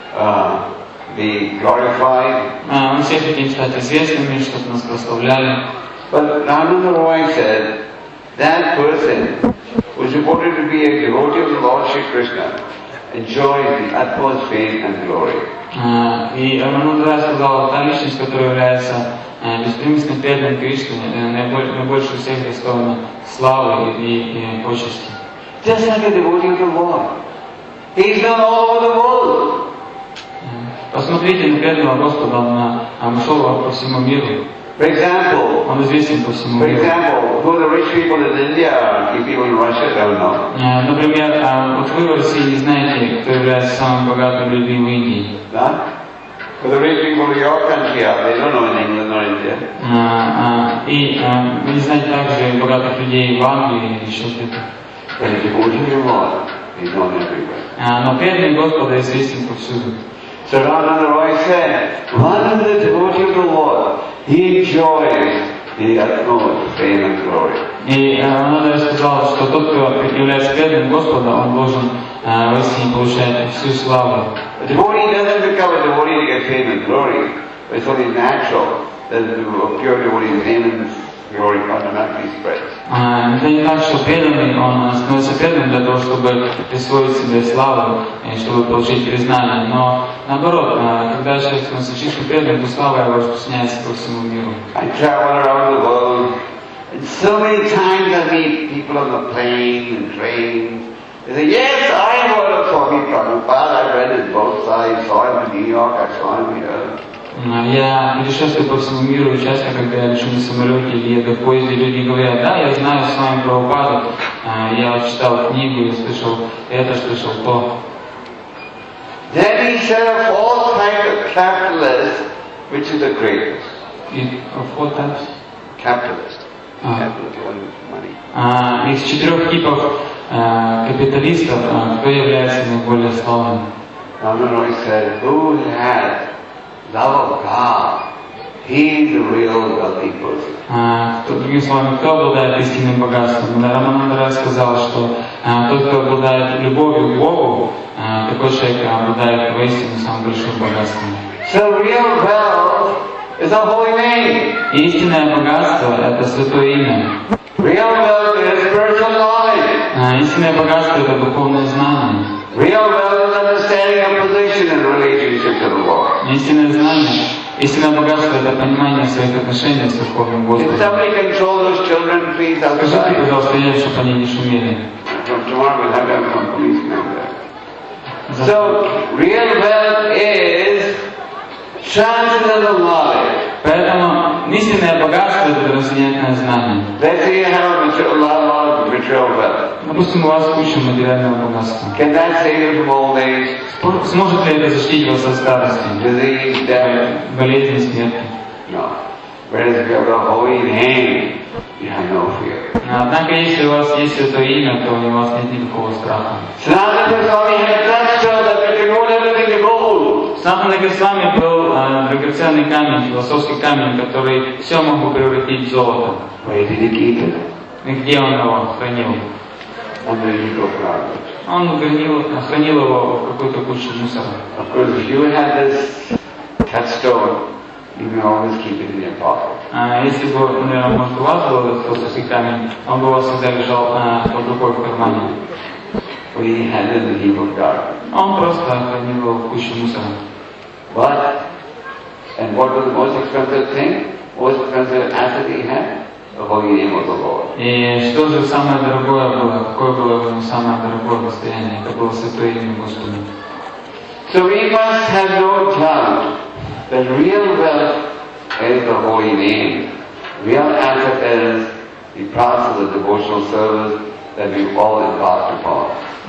be glorified. Мы все хотим стать известными, чтобы нас прославляли. But Ramananda Roy said, that person who is reported to be a devotee of the Lord Shri Krishna enjoys the utmost fame and glory. И Рамананда Рай сказал, та личность, которая является беспримесным преданным Кришне, наибольше всех достойна славы и почести. Just like a devotee of the Lord. He is known all over the world. Посмотрите на преданного Господа, он шел по всему миру. For example, Он известен по всему миру. who are the rich people in India are, the people in Russia don't know. Например, вот вы в России не знаете, кто является самым богатым людьми в Индии. But the rich people in your country are, they don't know in England or India. И вы не знаете также богатых людей в Англии или еще где-то. But a devotee of the Lord is known everywhere. Но преданный Господа известен повсюду. So Ramananda Roy said, one of the devotee of the Lord, he enjoys the utmost fame and glory. И Рамананда сказал, что тот, кто является преданным Господа, он должен воистине получать всю славу. A devotee doesn't become a devotee to get fame and glory. It's only natural that a pure devotee's fame and glory fundamentally spreads. Это не так, что преданный, он становится преданным для того, чтобы присвоить себе славу и чтобы получить признание. Но наоборот, когда человек становится чистым преданным, то слава его распространяется по всему миру. I travel around the world, and so many times I meet people on the plane and train. They say, yes, I know the Swami Prabhupada, I read his books, I saw him in New York, I saw him here. Я путешествую по всему миру, и часто, когда я лечу на самолете или еду в поезде, люди говорят, да, я знаю с вами Прабхупаду, я читал книгу, я слышал это, слышал то. Then he said of all kinds of capitalists, which is the greatest? Of what types? Capitalist. Capitalist, one with money. Из 4 типов капиталистов, кто является наиболее славным? Ramana said, who has love of God, he is the real wealthy person. Другими словами, кто обладает истинным богатством? Рамананда сказал, что тот, кто обладает любовью к Богу, такой человек обладает воистину самым большим богатством. So real wealth is a holy name. Истинное богатство — это святое имя. Real wealth is spiritual knowledge. Истинное богатство — это духовное знание. Real wealth is understanding of position and relationship to the Lord. Истинное знание, истинное богатство — это понимание своих отношений с Верховным Господом. Can somebody control those children, please, Скажите, outside? пожалуйста, я, чтобы они не шумели. From tomorrow we'll have some policemen there. So, real wealth is transcendental knowledge. Поэтому истинное богатство — это трансцендентное знание. Let's say you have a lot of material wealth. Допустим, у вас куча материального богатства. Can that save you from old age, Сможет ли это защитить вас от старости, disease, death? болезни, смерти? No. Whereas if you have a holy name, you have no fear. Однако, если у вас есть святое имя, то у вас нет никакого страха. Sanatana Goswami had that show that we can hold everything to gold. Санатана Госвами был драгоценный камень, философский камень, который все мог бы превратить в золото. Where did he keep it? И где он его хранил? Under the ego garbage. Он хранил его в какой-то куче мусора. Of course, if you had this touchstone, you may always keep it in your pocket. Если бы, наверное, может, у вас был этот философский камень, он бы у вас всегда лежал под рукой в кармане. But he had it in the ego garbage. Он просто хранил его в куче мусора. But, and what was the most expensive thing? Most expensive asset he had? The holy name of the Lord. И что же самое дорогое было? Какое было ему самое дорогое достояние? Это было святое имя Господа. So we must have no doubt that real wealth is the holy name. Real asset is the process of devotional service that we all embarked upon.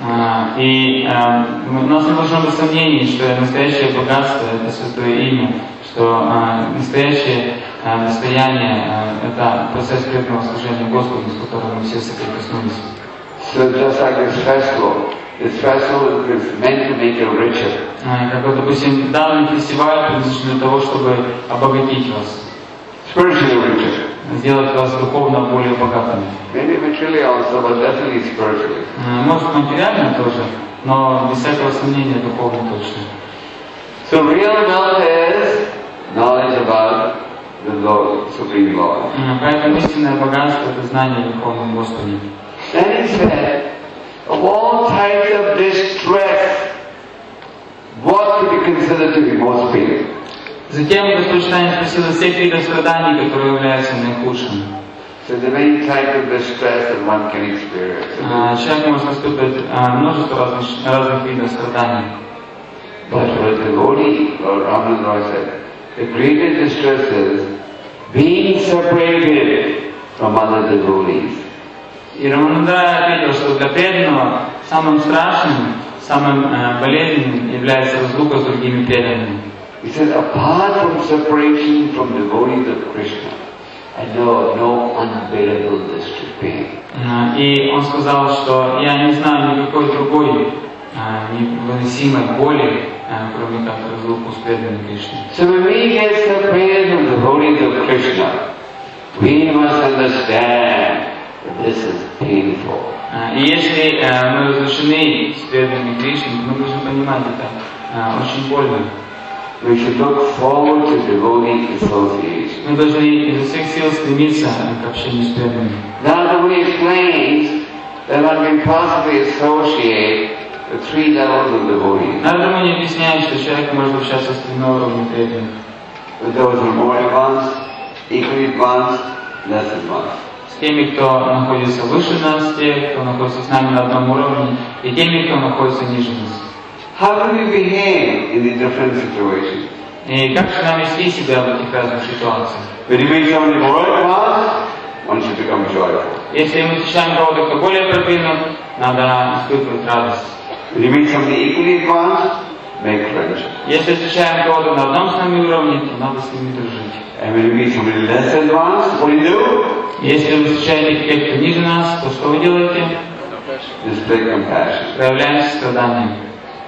И у нас не должно быть сомнений, что настоящее богатство — это святое имя, что настоящее достояние — это процесс преданного служения Господу, с которым мы все соприкоснулись. So just like this festival is meant to make you richer. Как вот, допустим, данный фестиваль предназначен для того, чтобы обогатить вас, Spiritually richer. сделать вас духовно более богатыми. Maybe materially also, but definitely spiritually. Может, материально тоже, но без всякого сомнения духовно точно. So real wealth is knowledge about the Lord, Supreme Lord. Поэтому истинное богатство — это знание о Верховном Господе. Then he said, of all types of distress, what could be considered to be most painful? Затем Господь Чайтанья спросил из всех видов страданий, которые являются наихудшими. So there are many types of distress that one can experience. Человек может испытывать множество разных видов страданий. But for a devotee, Lord Ramananda said, the greatest distress is being separated from other devotees. И Рамананда ответил, что для преданного самым страшным, самым болезненным является разлука с другими преданными. He said, apart from separation from devotees of Krishna, I know of no unbearable distress pain. И он сказал, что я не знаю никакой другой невыносимой боли, кроме как разлуку с преданными Кришной. So when we get separated from devotees of Krishna, we understand that this is painful. И если мы разрешены с преданными Кришне, то мы должны понимать это очень больно. We should look forward to devotee association. Мы должны изо всех сил стремиться к общению с преданными. Now he explains that one can possibly associate the three levels of devotees. Нардамуни объясняет, что человек может общаться с тремя уровнями преданных. With those who are more advanced, equally advanced, less advanced. С теми, кто находится выше нас, те, кто находится с нами на одном уровне, и теми, кто находится ниже нас. How do we behave in the different situations? И как же нам вести себя в этих разных ситуациях? When you meet somebody more advanced, one should become joyful. Если мы встречаем кого-то, кто более продвинут, надо испытывать радость. When you meet somebody equally advanced, make friendship. Если встречаем кого-то на одном с нами уровне, то надо с ними дружить. And when you meet somebody less advanced, what do you do? Если вы встречаете тех, кто ниже нас, то что вы делаете? Display compassion. Проявляем сострадание.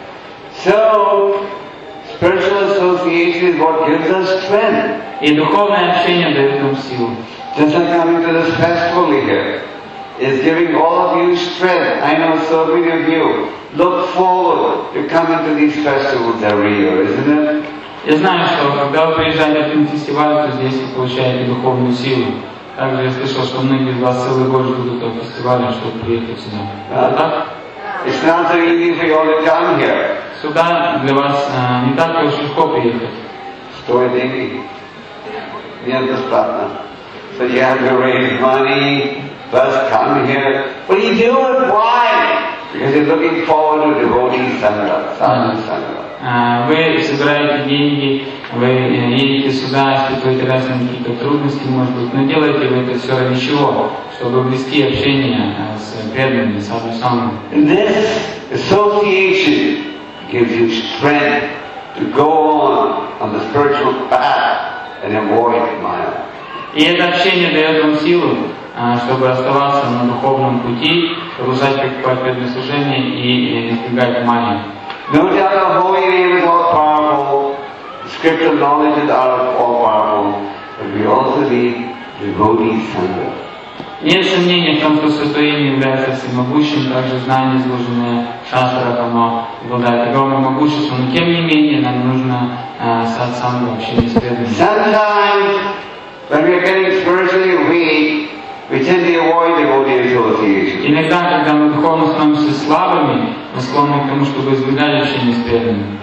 So, spiritual association is what gives us strength. И духовное общение дает нам силу. Just like coming to this festival here is giving all of you strength. I know so many of you look forward to coming to these festivals every year, isn't it? Я знаю, что когда вы приезжаете на фестиваль, то здесь вы получаете духовную силу. Также я слышал, что многие из вас целый год ждут этого фестиваля, чтобы приехать сюда. Так? It's not so easy for you all to come here. Сюда для вас не так уж легко приехать. Стоит деньги. Нет бесплатно. So you have to raise money, plus come here. But you do it, why? Because you're looking forward to devotee sangha, sadhu sangha. Вы собираете деньги, вы едете сюда, испытываете разные какие-то трудности, может быть, но делаете вы это все ради чего? Чтобы обрести общение с преданными, саду сангой. This association gives you strength to go on the spiritual path and avoid Maya. И это общение дает вам силу, чтобы оставаться на духовном пути, продолжать практиковать преданное служение и избегать майи. No doubt the holy name is all powerful, scriptural knowledge is all powerful, but we also need devotee sangha. Нет сомнений в том, что Святое Имя является всемогущим, также знание, изложенное в шастрах, оно обладает огромным могуществом, но тем не менее нам нужно сатсангу, общение с преданными. Sometimes, when we are getting spiritually weak, we tend to avoid devotee association. Иногда, когда мы духовно становимся слабыми, мы склонны к тому, чтобы избегать общения с преданными.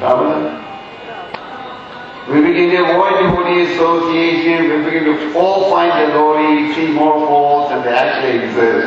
We begin to avoid devotee association, we begin to find devotees, see more faults than they actually exist.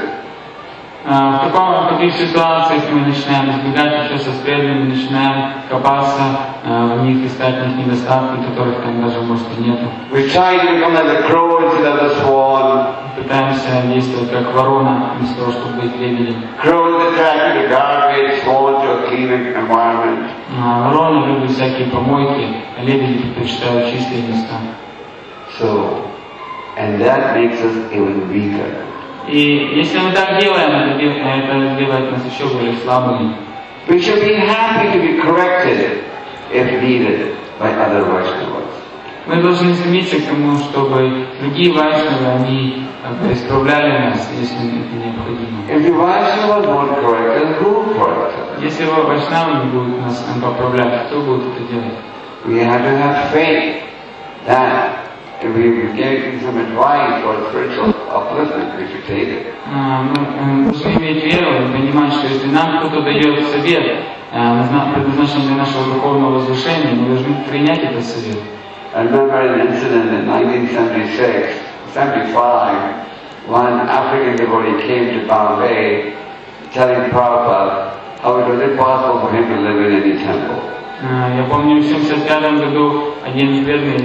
В таких ситуациях мы начинаем избегать общаться с преданными, начинаем копаться в них, искать в них недостатки, которых там даже, может, и нету. We try to become like the crow instead of the swan. Пытаемся действовать как ворона, вместо того, чтобы быть лебедем. Crow is attracted to garbage, swan to a clean environment. Вороны любят всякие помойки, а лебеди предпочитают чистые места. So, and that makes us even weaker. И если мы так делаем, это делает нас еще более слабыми. We should be happy to be corrected if needed by other Vaishnavas. Мы должны стремиться к тому, чтобы другие вайшнавы, они исправляли нас, если это необходимо. If the Vaishnavas won't correct us, who will correct us? Если вайшнавы не будут нас поправлять, кто будет это делать? We have to have faith that if we give some advice or spiritual upliftment, we should take it. Мы должны иметь веру и понимать, что если нам кто-то дает совет, предназначенный для нашего духовного возвышения, мы должны принять этот совет. I remember an incident in 1976, 75, one African devotee came to Bombay telling Prabhupada how it was impossible for him to live in any temple. Я помню, в 1975 году один преданный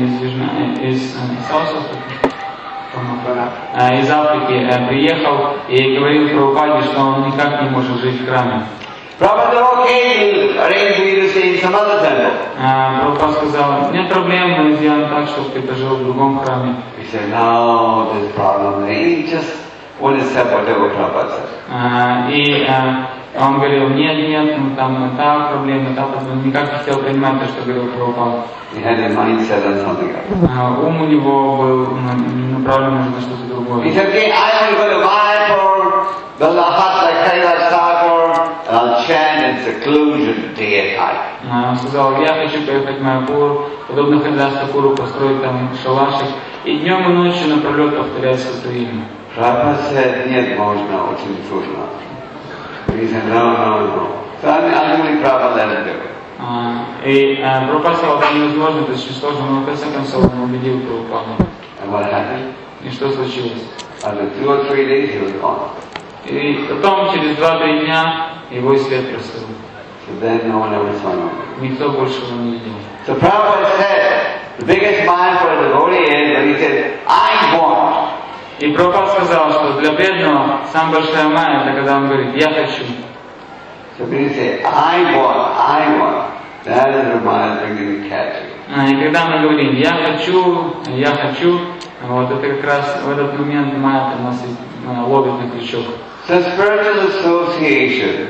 из Африки приехал и говорил Прабхупаде, что он никак не может жить в храме. Prabhupada, okay, arrange for you to stay in some other temple. Прабхупада сказал, нет проблем, мы сделаем так, чтобы ты пожил в другом храме. He said, no, there's a problem. He just want to accept whatever Prabhupada said. И А он говорил, нет, ну там та проблема, та проблема, никак не хотел принимать то, что говорил Прабхупада. He had his mind set on something else. Ум у него был направлен на что-то другое. He said, okay, I will go to Mayapur, build a hut like Kailash Thakur, and I'll chant in seclusion day and night. Он сказал, я хочу поехать в Майяпур, подобно Кайляш Такуру, построить там шалашик, и днем и ночью напролет повторять свое имя. Prabhupada said, нет, можно, очень трудно. He said, no. So ultimately Prabhupada let him do it. И Прабхупада сказал, это невозможно, это очень сложно, но в конце концов он убедил Прабхупаду. And what happened? И что случилось? After 2 or 3 days he was gone. И потом, через 2-3 дня, его след простыл. So then no one ever saw him. Никто больше его не видел. So Prabhupada said, the biggest man for the devotee is when he said, I want. И Прабхупада сказал, что для преданного самая большая майя, это когда он говорит, я хочу. So when you say, I want, that is the mind beginning to catch you. И когда мы говорим, я хочу, вот это как раз в этот момент майя нас ловит на крючок. So spiritual association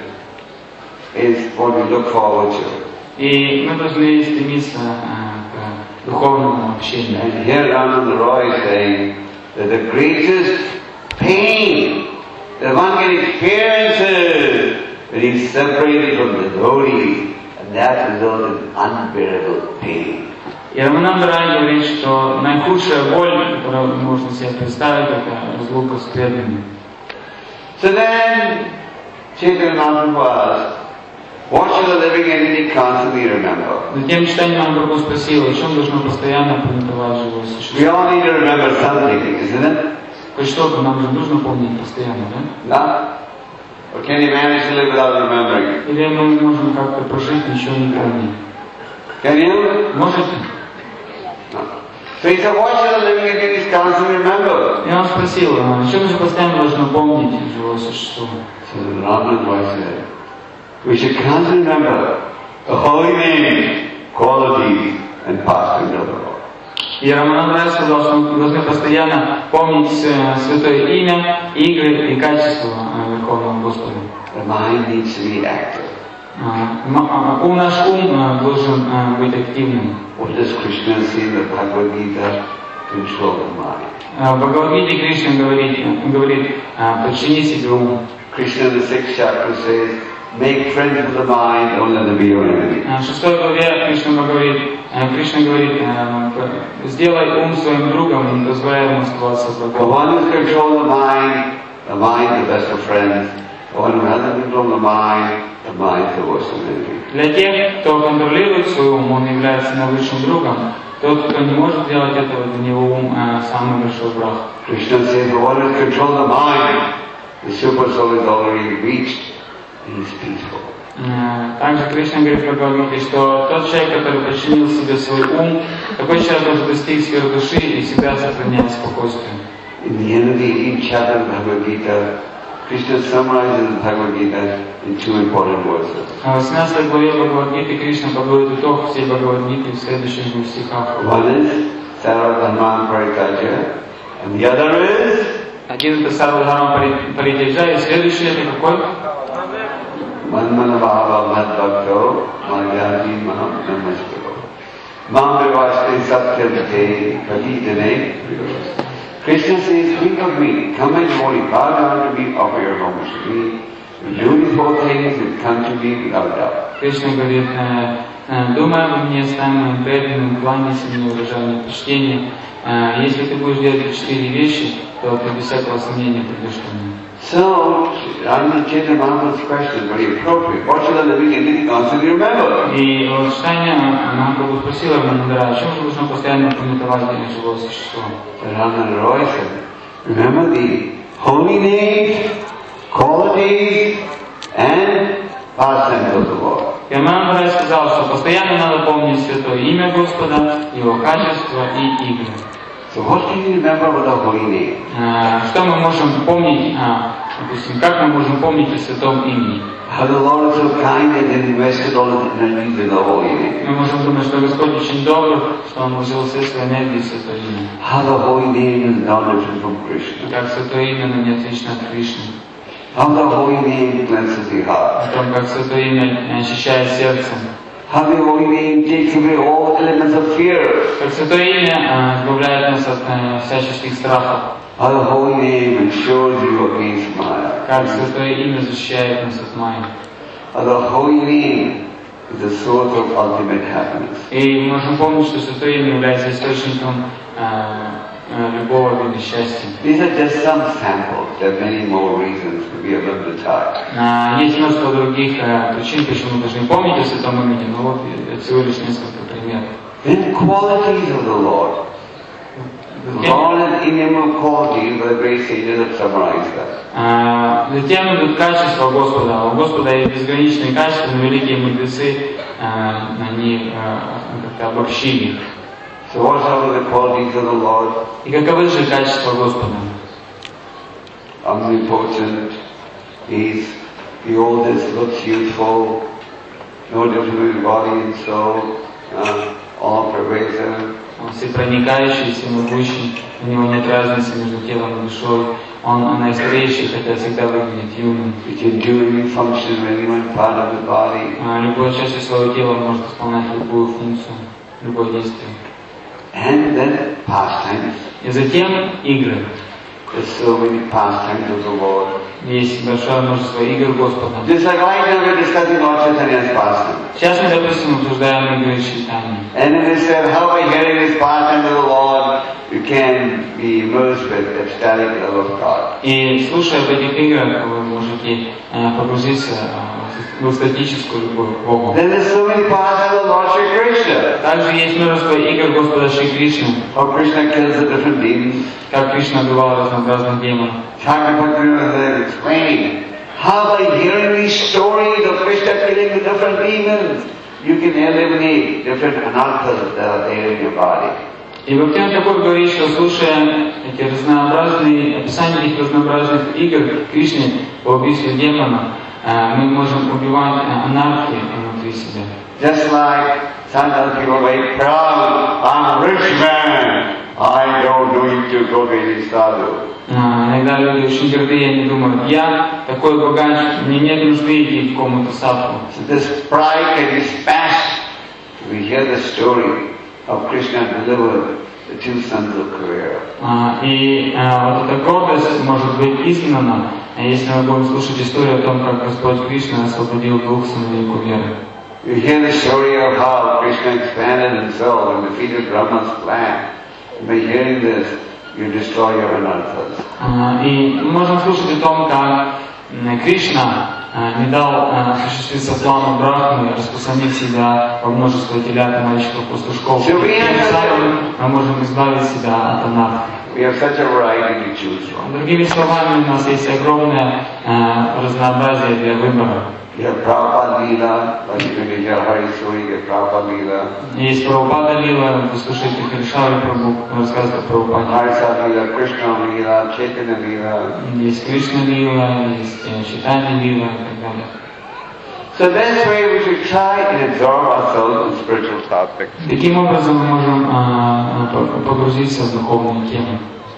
is what we look forward to. И мы должны стремиться к духовному общению. And here Ramananda Roy is saying that the greatest pain that one can experience is when he's separated from the devotees, and that results in unbearable pain. И Рамананда Рай говорит, что наихудшая боль, которую можно себе представить, это разлука с преданными. So then, Chaitanya Mahaprabhu asked, what should a living entity constantly remember? Затем читание Махапрабху спросил, о чем должно постоянно памятовать живое We существо. all need to remember something, isn't it? Хоть что-то нам же нужно помнить постоянно, да? No? Or can you manage to live without remembering? Или мы можем как-то прожить, ничего не помнить? Can you? Можете? No. So he said, what should a living entity constantly remember? И он спросил, о чем же постоянно должно помнить живое существо? So the Ramananda Roy said, we should constantly remember the holy name, qualities, and pastimes of the Lord. И Рамананда Рай сказал, что мы должны постоянно помнить святое имя, игры и качества Верховного Господа. The mind needs to be active. Наш ум должен быть активным. What does Krishna say in the Bhagavad Gita? Control the mind. В Бхагавад-гите Кришна говорит, подчини себе ум. Krishna in the 6th chapter says, make friends with the mind, don't let them be your enemy. В 6 главе Кришна говорит, сделай ум своим другом и не позволяй ему оставаться The врагом. one who controls the mind is the best of friends. The one who doesn't control the mind is the worst of enemy. Для тех, кто контролирует свой ум, он является наилучшим другом. Тот, кто не может делать этого, для него ум самый большой враг. Krishna says, the one who controls the mind, the super soul is already reached and is peaceful. Также Кришна говорит в Бхагавад-гите, что тот человек, который подчинил себе свой ум, такой человек уже достиг сферы души и всегда сохраняет спокойствие. In the end of the 18th chapter of Bhagavad Gita, Krishna summarizes the Bhagavad Gita in 2 important verses. В 18 главе Бхагавад-гиты Кришна подводит итог всей Бхагавад-гиты в следующих двух стихах. One is Sarvadharman Parityaja, and the other is Один это Сарвадхарма Паритяджа, и следующий это какой? Manmanabhava Madbhakto Madhyaji Maham Namaskaro. Mam Vivashte Satyamte Kaditane. Krishna says, think of me, come and devotee, bow down to me, offer your homage to me. You do these 4 things and come to me without doubt. Кришна говорит, думай обо мне, стань моим преданным, кланяйся мне, выражай мне почтение. Если ты будешь делать эти 4 вещи, то ты без всякого сомнения придешь ко мне. So, Chaitanya Mahaprabhu's question is very appropriate. What should a living entity constantly remember? И вот читание Махапрабху спросила Раманандара, о чем же нужно постоянно памятовать живое существо? Ramananda Roy said, remember the holy names, qualities, and pastimes of the Lord. И Рамананда Рай сказал, что постоянно надо помнить святое имя Господа, его качества и игры. So what can you remember with the holy name? Что мы можем помнить, допустим, как мы можем помнить о святом имени? How the Lord is so kind and invested all his energies in the holy name. Мы можем думать, что Господь очень добр, что Он вложил все свои энергии в святое имя. How the holy name is not different from Krishna. Как святое имя, но не отлично от Кришны. how the holy name cleanses the heart, о том, как Святое Имя очищает сердце, how the holy name takes away all elements of fear, как Святое Имя избавляет нас от всяческих страхов, how the holy name ensures you against Maya. как Святое Имя защищает нас от майи. How the holy name is the source of ultimate happiness. И мы можем помнить, что Святое Имя является источником любого вида счастья. These are just some samples. There are many more reasons to be a little bit tired. Есть множество других причин, почему мы должны помнить о Святом Имени, но вот всего лишь несколько примеров. Then qualities of the Lord. The Lord and innumerable qualities, the great sages have summarized that. Затем идут качества Господа. У Господа есть безграничные качества, но великие мудрецы, они как-то обобщили их. So what are the qualities of the Lord? И каковы же качества Господа? Omnipotent. He's the oldest, looks youthful, no different between body and soul, all pervasive. Он всепроникающий, всемогущий, у него нет разницы между телом и душой. Он наискорейший, хотя всегда выглядит юным. He can do any function of any one part of the body. Любой частью своего тела может исполнять любую функцию, любое действие. And then pastimes. И затем игры. There's so many pastimes of the Lord. Есть большое множество игр Господа. Just like right now we're discussing Lord Chaitanya's pastime. Сейчас мы, допустим, обсуждаем игры Чайтаньи. And then they said, how by hearing this pastime of the Lord, you can be immersed with ecstatic love of God. И слушая об этих играх, вы можете погрузиться в экстатическую любовь к Богу. Then there's so many pastimes of the Lord Shri Krishna. Также есть множество игр Господа Шри Кришны. How Krishna kills the different demons. Как Кришна убивал разнообразных демонов. Thakur is explaining how by hearing these stories of Krishna killing the different demons, you can eliminate different anarthas that are there in your body. И Бхактивинода Тхакур говорит, что слушая эти разнообразные, описания этих разнообразных игр Кришны по убийству демона, мы можем убивать анархию внутри себя. Just like some other people are very proud, I'm a rich man, I don't need to go to any sadhu. Иногда люди очень гордые, они думают, я такой богач, мне нет нужды идти к какому-то садху. So this pride can be smashed. We hear the story of Krishna delivered the two sons of Kavera. И вот эта гордость может быть изгнана, если мы будем слушать историю о том, как Господь Кришна освободил двух сыновей Куверы. You hear the story of how Krishna expanded himself and defeated Brahma's plan. By hearing this, you destroy your anarthas. И мы можем слушать о том, как Кришна не дал осуществиться плану Брахмы, распространив себя во множество телят, мальчиков, пастушков. Тем самым мы можем избавить себя от анархии. We have such a variety to choose from. Другими словами, у нас есть огромное разнообразие для выбора. You have Prabhupada Leela, like you can hear Hari Suri, you have Prabhupada Leela. Есть Прабхупада Лила, вы слушаете Харишаври Прабху, рассказывает о Прабхупаде. Harisa Leela, Krishna Leela, Chaitanya Leela. Есть Кришна Лила, есть Чайтанья Лила и так далее. So that's why we should try and absorb ourselves in spiritual topics. Таким образом мы можем погрузиться в духовные темы.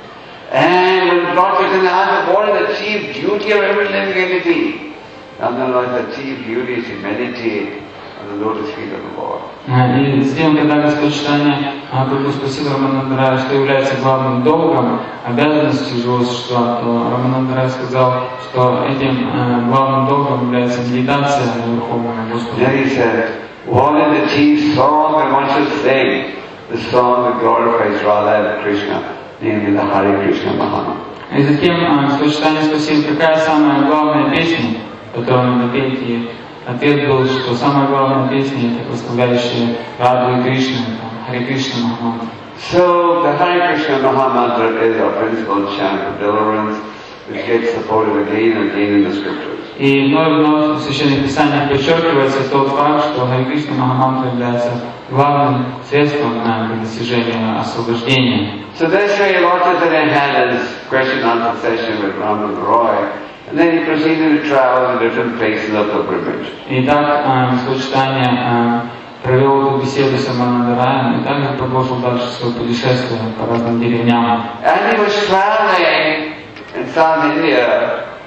And when Lord Chaitanya asked, what is the chief duty of every living entity? Nonetheless, the chief duty is to meditate on the lotus feet of the Lord. И затем, когда Господь Чайтанья Прабху спросил Раманандарая, что является главным долгом, обязанностью живого существа, то Раманандарая сказал, что этим главным долгом является медитация на Верховном Господе. Then he said, what is the chief song that one should sing? The song that glorifies Radha and Krishna, namely the Hare Krishna Maha. И затем Господь Чайтанья спросил, какая самая главная песня, которую надо петь, и ответ был, что самая главная песня это прославляющая Радху и Кришну, Харе Кришна Махамантра. So the Hare Krishna Mahamantra is our principal chant of deliverance, which gets supported again and again in the scriptures. И вновь в Священных Писаниях подчеркивается тот факт, что Харе Кришна Махамантра является главным средством для достижения освобождения. So that's why Lord Chaitanya had his question answer session with Raman Roy, and then he proceeded to travel to different places of pilgrimage. Итак, Господь Чайтанья провел эту беседу с Раманандараем и также продолжил дальше свое путешествие по разным деревням. And he was traveling in South India.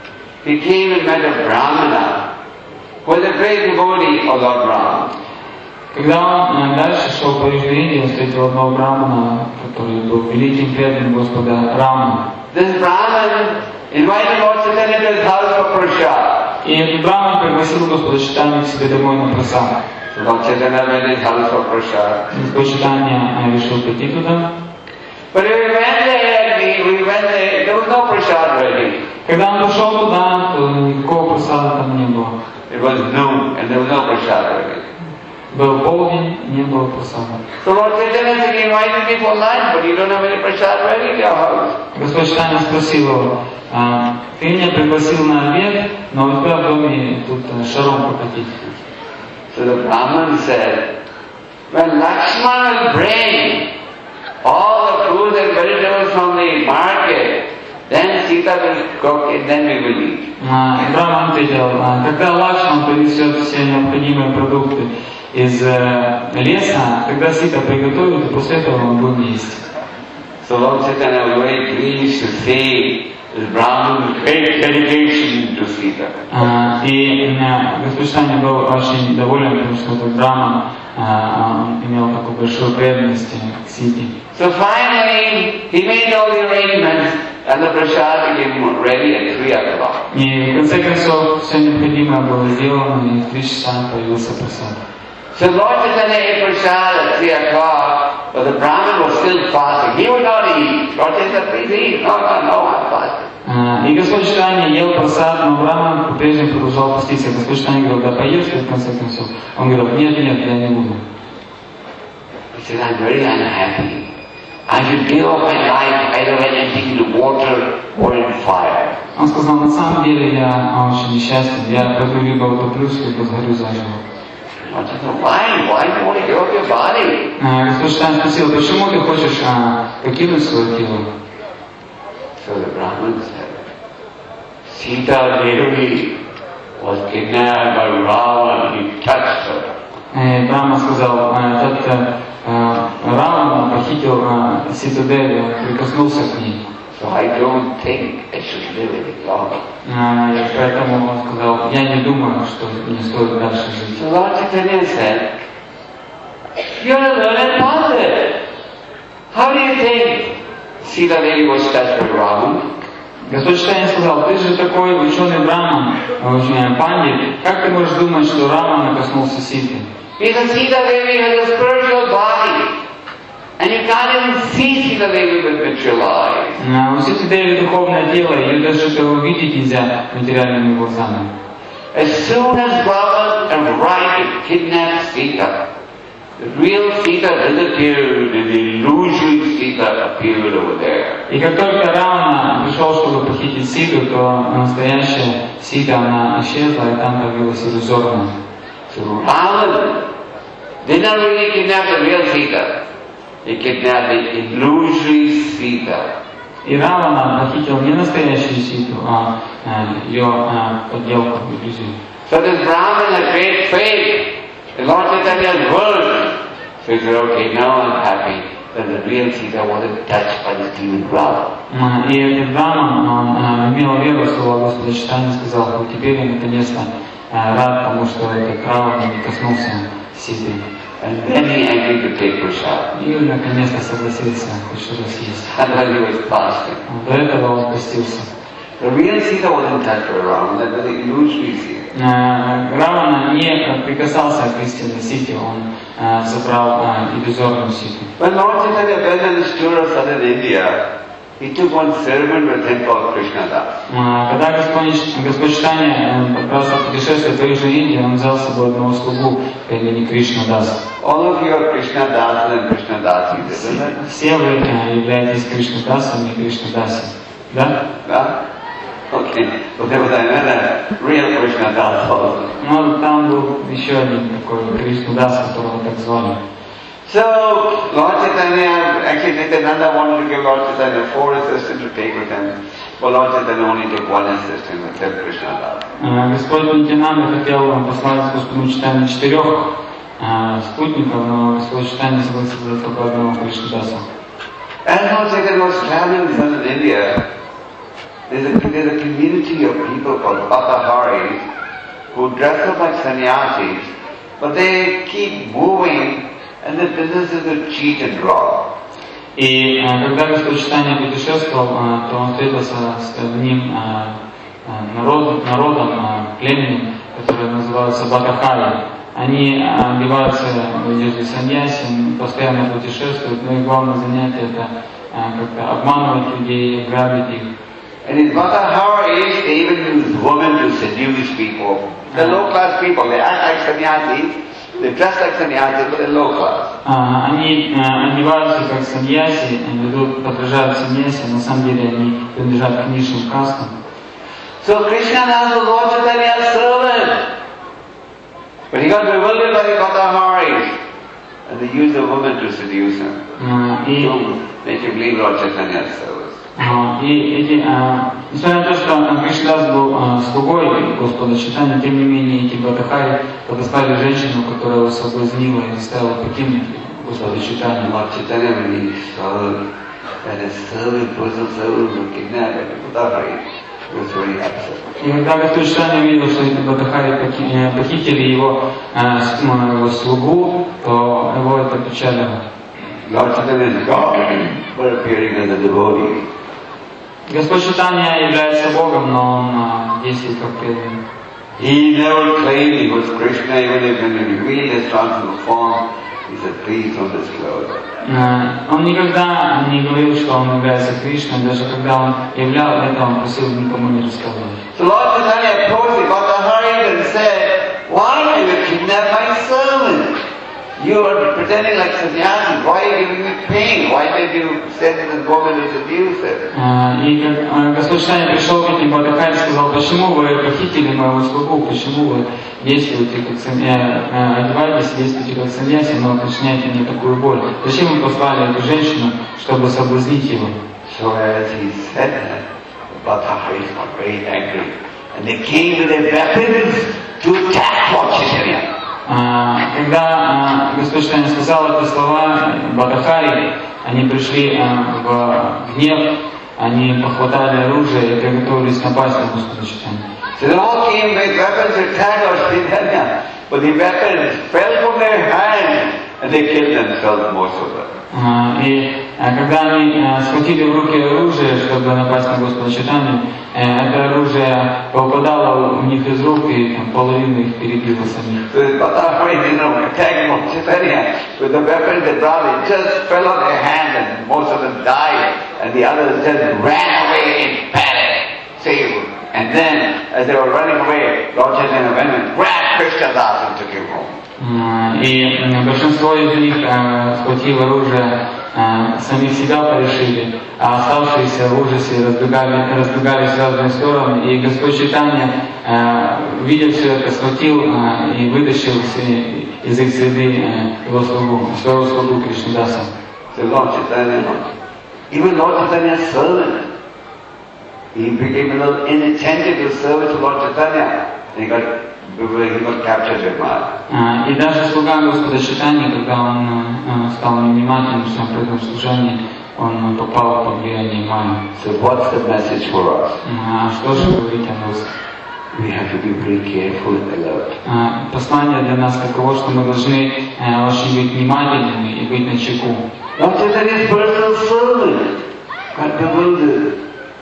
he came and met a Brahmana, who was a great devotee of Lord Rama. Когда он дальше шел по Южной Индии, он встретил одного брамана, который был великим преданным Господа Рамы. This Brahman invited Lord Chaitanya to his house for prasad. И этот браман пригласил Господа Чайтанью к себе домой на прасад. So Lord Chaitanya went to his house for prasad. Господь Чайтанья решил пойти туда. But when we went there, there was no prasad ready. Когда он пошел туда, то никакого прасада там не было. It was noon and there was no prasad ready. Был полдень, не было прасада. So Lord Chaitanya said, you invited me for lunch, but you don't have any prasad ready in your house. Господь Чайтанья спросил его, ты меня пригласил на обед, но у тебя в доме тут шаром покатить. So the Brahman said, when Lakshmana will bring all the fruits and vegetables from the market, then Sita will cook it, then we will eat. И Браман ответил, когда Лакшман принесет все необходимые продукты из леса, тогда Сита приготовит, и после этого мы будем есть. So Lord Chaitanya was very pleased to see this Brahman's great dedication to Sita. И Господь Чайтанья был очень доволен, потому что этот Браман имел такую большую преданность к Сите. So finally, he made all the arrangements and the prasad became ready at 3 o'clock. И в конце концов все необходимое было сделано, и в 3 часа появился прасад. So Lord Chaitanya ate prasad at 3 o'clock, but the Brahman was still fasting. He would not eat. Lord Chaitanya, please eat. No, I'm fasting. И Господь Чайтанья ел прасад, но Браман по-прежнему продолжал поститься. Господь Чайтанья говорил, да поешь ты в конце концов. Он говорил, нет, я не буду. He said, I'm very unhappy. I should give up my life either by emptying the water or in fire. Он сказал, на самом деле я очень несчастен. Я пойду либо утоплюсь, либо сгорю заживо. Why do you want to give up your body? Господь Чайтанья спросил, почему ты хочешь покинуть свое тело? So the Brahman said, Sita Devi was kidnapped by Ravana, he touched her. Брахма сказал, этот Равана похитил Ситу Деви, он прикоснулся к ней. So I don't think I should live any longer. Поэтому он сказал, я не думаю, что не стоит дальше жить. So Lord Chaitanya said, you're a learned Pandit. How do you think Sita Devi was touched by Ravana? Господь Чайтанья сказал, ты же такой ученый Браман, пандит, как ты можешь думать, что Равана коснулся Ситы? Because Sita Devi has a spiritual body, and you can't even see Sita Devi with material eyes. У Ситы Деви духовное тело, ее даже увидеть нельзя материальными глазами. As soon as Ravana arrived to kidnap Sita, the real Sita disappeared, and the illusory Sita appeared over there. И как только Равана пришел, чтобы похитить Ситу, то настоящая Сита, она исчезла, и там появилась иллюзорная. So Ravana did not really kidnap the real Sita. He kidnapped the illusory Sita. И Равана похитил не настоящую Ситу, а ее подделку, иллюзию. So this Brahman had great faith in Lord Chaitanya's word. So he said, okay, now I'm happy that the real Sita wasn't touched by the demon Ravana. И этот Браман, он имел веру в слова Господа Чайтаньи, сказал, теперь я наконец-то рад тому, что этот Равана не коснулся Ситы. And then he agreed to take prasad. И наконец-то согласился хоть что-то съесть. Otherwise he was fasting. До этого он постился. The real Sita wasn't touched by Ravana, that was the illusory Sita. Равана не прикасался к истинной Сите, он забрал иллюзорную Ситу. When Lord Chaitanya went on the tour of southern India, he took one servant with him called Krishnadas. Когда Господь Чайтанья отправился в путешествие по Южной Индии, он взял с собой одного слугу по имени Кришнадас. All of you are Krishnadas and Krishnadasis, isn't it? Все вы являетесь Кришнадасом и Кришнадаси. Да? Yeah? Okay. But there was another real Krishnadas also. Ну, там был еще один такой Кришнадас, которого так звали. So, Lord Chaitanya, actually Nityananda wanted to give Lord Chaitanya 4 assistants to take with him. But Lord Chaitanya only took 1 assistant, except Krishnadas. Господь Нитянанда хотел послать Господу Чайтанье 4 спутников, но Господь Чайтанья согласился только одного Кришнадаса. As Lord Chaitanya was traveling in southern India, there's a community of people called Bhataharis who dress up like sannyasis, but they keep moving, and the business is to cheat and rob. И когда Господь Чайтанья путешествовал, то он встретился с одним народом, племенем, которое называется Бхатахари. Они одеваются в одежде саньяси, постоянно путешествуют, но их главное занятие это как-то обманывать людей, грабить их. And in Bhataharis, they even use women to seduce people. The low-class people, they act like sannyasis, they dress like sannyasis, but they're low-class. Они одеваются как саньяси, подражают саньяси, на самом деле они принадлежат к низшим кастам. So Krishna now was Lord Chaitanya's servant. But he got bewildered by the Bhataharis, and they used a woman to seduce him. To make him leave Lord Chaitanya's service. Несмотря на то, что Кришнадас был слугой Господа Чайтаньи, тем не менее эти Бхатахари подослали женщину, которая его соблазнила и заставила покинуть Господа Чайтанью. Lord Chaitanya, when he saw that his servant, personal servant, was kidnapped by the Bhataharis, he was very upset. И когда Господь Чайтанья увидел, что эти Бхатахари похитили его слугу, то его это печалило. Lord Chaitanya is God for appearing as a devotee. Господь Чайтанья является Богом, но он действует как преданный. He never claimed he was Krishna, even if when he revealed his transcendental form, he said, please don't disclose it. Он никогда не говорил, что он является Кришной, даже когда он являл это, он просил никому не рассказывать. So Lord Chaitanya approached the Bhataharis and said, why have you kidnapped my servant? You are pretending like sannyasis. Why are you giving me pain? Why did you send this woman to seduce her? И Господь Чайтанья пришел к этим Бхатахари и сказал, почему вы похитили моего слугу, почему вы действуете как одеваетесь, действуете как саньяси, но причиняете мне такую боль? Зачем вы послали эту женщину, чтобы соблазнить его? So as he said that, the Bhataharis got very angry, and they came with their weapons to attack Lord Chaitanya. Когда Господь Чайтанья сказал эти слова, Бхатахари, они пришли в гнев, они похватали оружие и приготовились напасть на Господа Чайтанью. So they all came with weapons to attack Lord Chaitanya, but the weapons fell from their hands and they killed themselves, most of them. И когда они схватили в руки оружие, чтобы напасть на Господа Чайтанью, это оружие попадало у них из рук, и половину их перебило самих. So the Bhataharis, attacked Lord Chaitanya with the weapons they brought, it just fell on their hands and most of them died, and the others just ran away in panic. And then, as they were running away, Lord Chaitanya went and grabbed Krishnadas and took him home. И большинство из них, схватив оружие, самих себя порешили, а оставшиеся в ужасе разбегались в разные стороны. И Господь Чайтанья, видя все это, схватил и вытащил из их среды своего слугу Кришнадаса. So Lord Chaitanya, even Lord Chaitanya's servant, he became a little inattentive to service to Lord Chaitanya. He got captured in Maya. И даже слуга Господа Чайтаньи, когда он стал невнимательным в своем преданном служении, он попал под влияние Майи. So what's the message for us? Что же говорить о нас? We have to be very careful and alert. Послание для нас таково, что мы должны очень быть внимательными и быть начеку. Lord Chaitanya's personal servant got bewildered.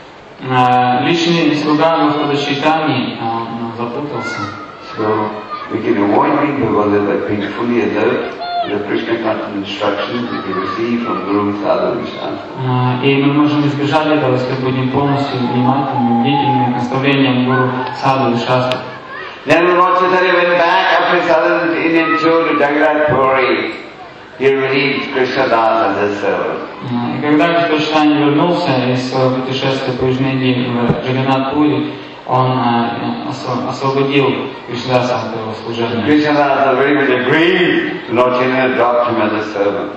Личный слуга Господа Чайтаньи запутался. So we can avoid being bewildered by being fully alert to the Krishna conscious instructions that we receive from Guru, Sadhu and Shastra. И мы можем избежать этого, если будем полностью внимательными, бдительными к наставлениям Гуру, Саду и Шастры. Then when Lord Chaitanya went back after his southern Indian tour to Jagannath Puri, he received Krishnadas as his servant. И когда Господь Чайтанья вернулся из своего путешествия по Южной Индии в Джаганнат-Пури, он освободил Кришнадаса от его служения. Krishnadas very much agreed. Lord Chaitanya dropped him as a servant.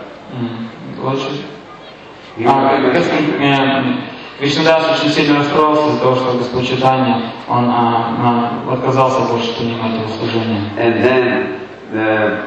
Кришнадас очень сильно расстроился из-за того, что Господь Чайтанья, он отказался больше принимать его служение. And then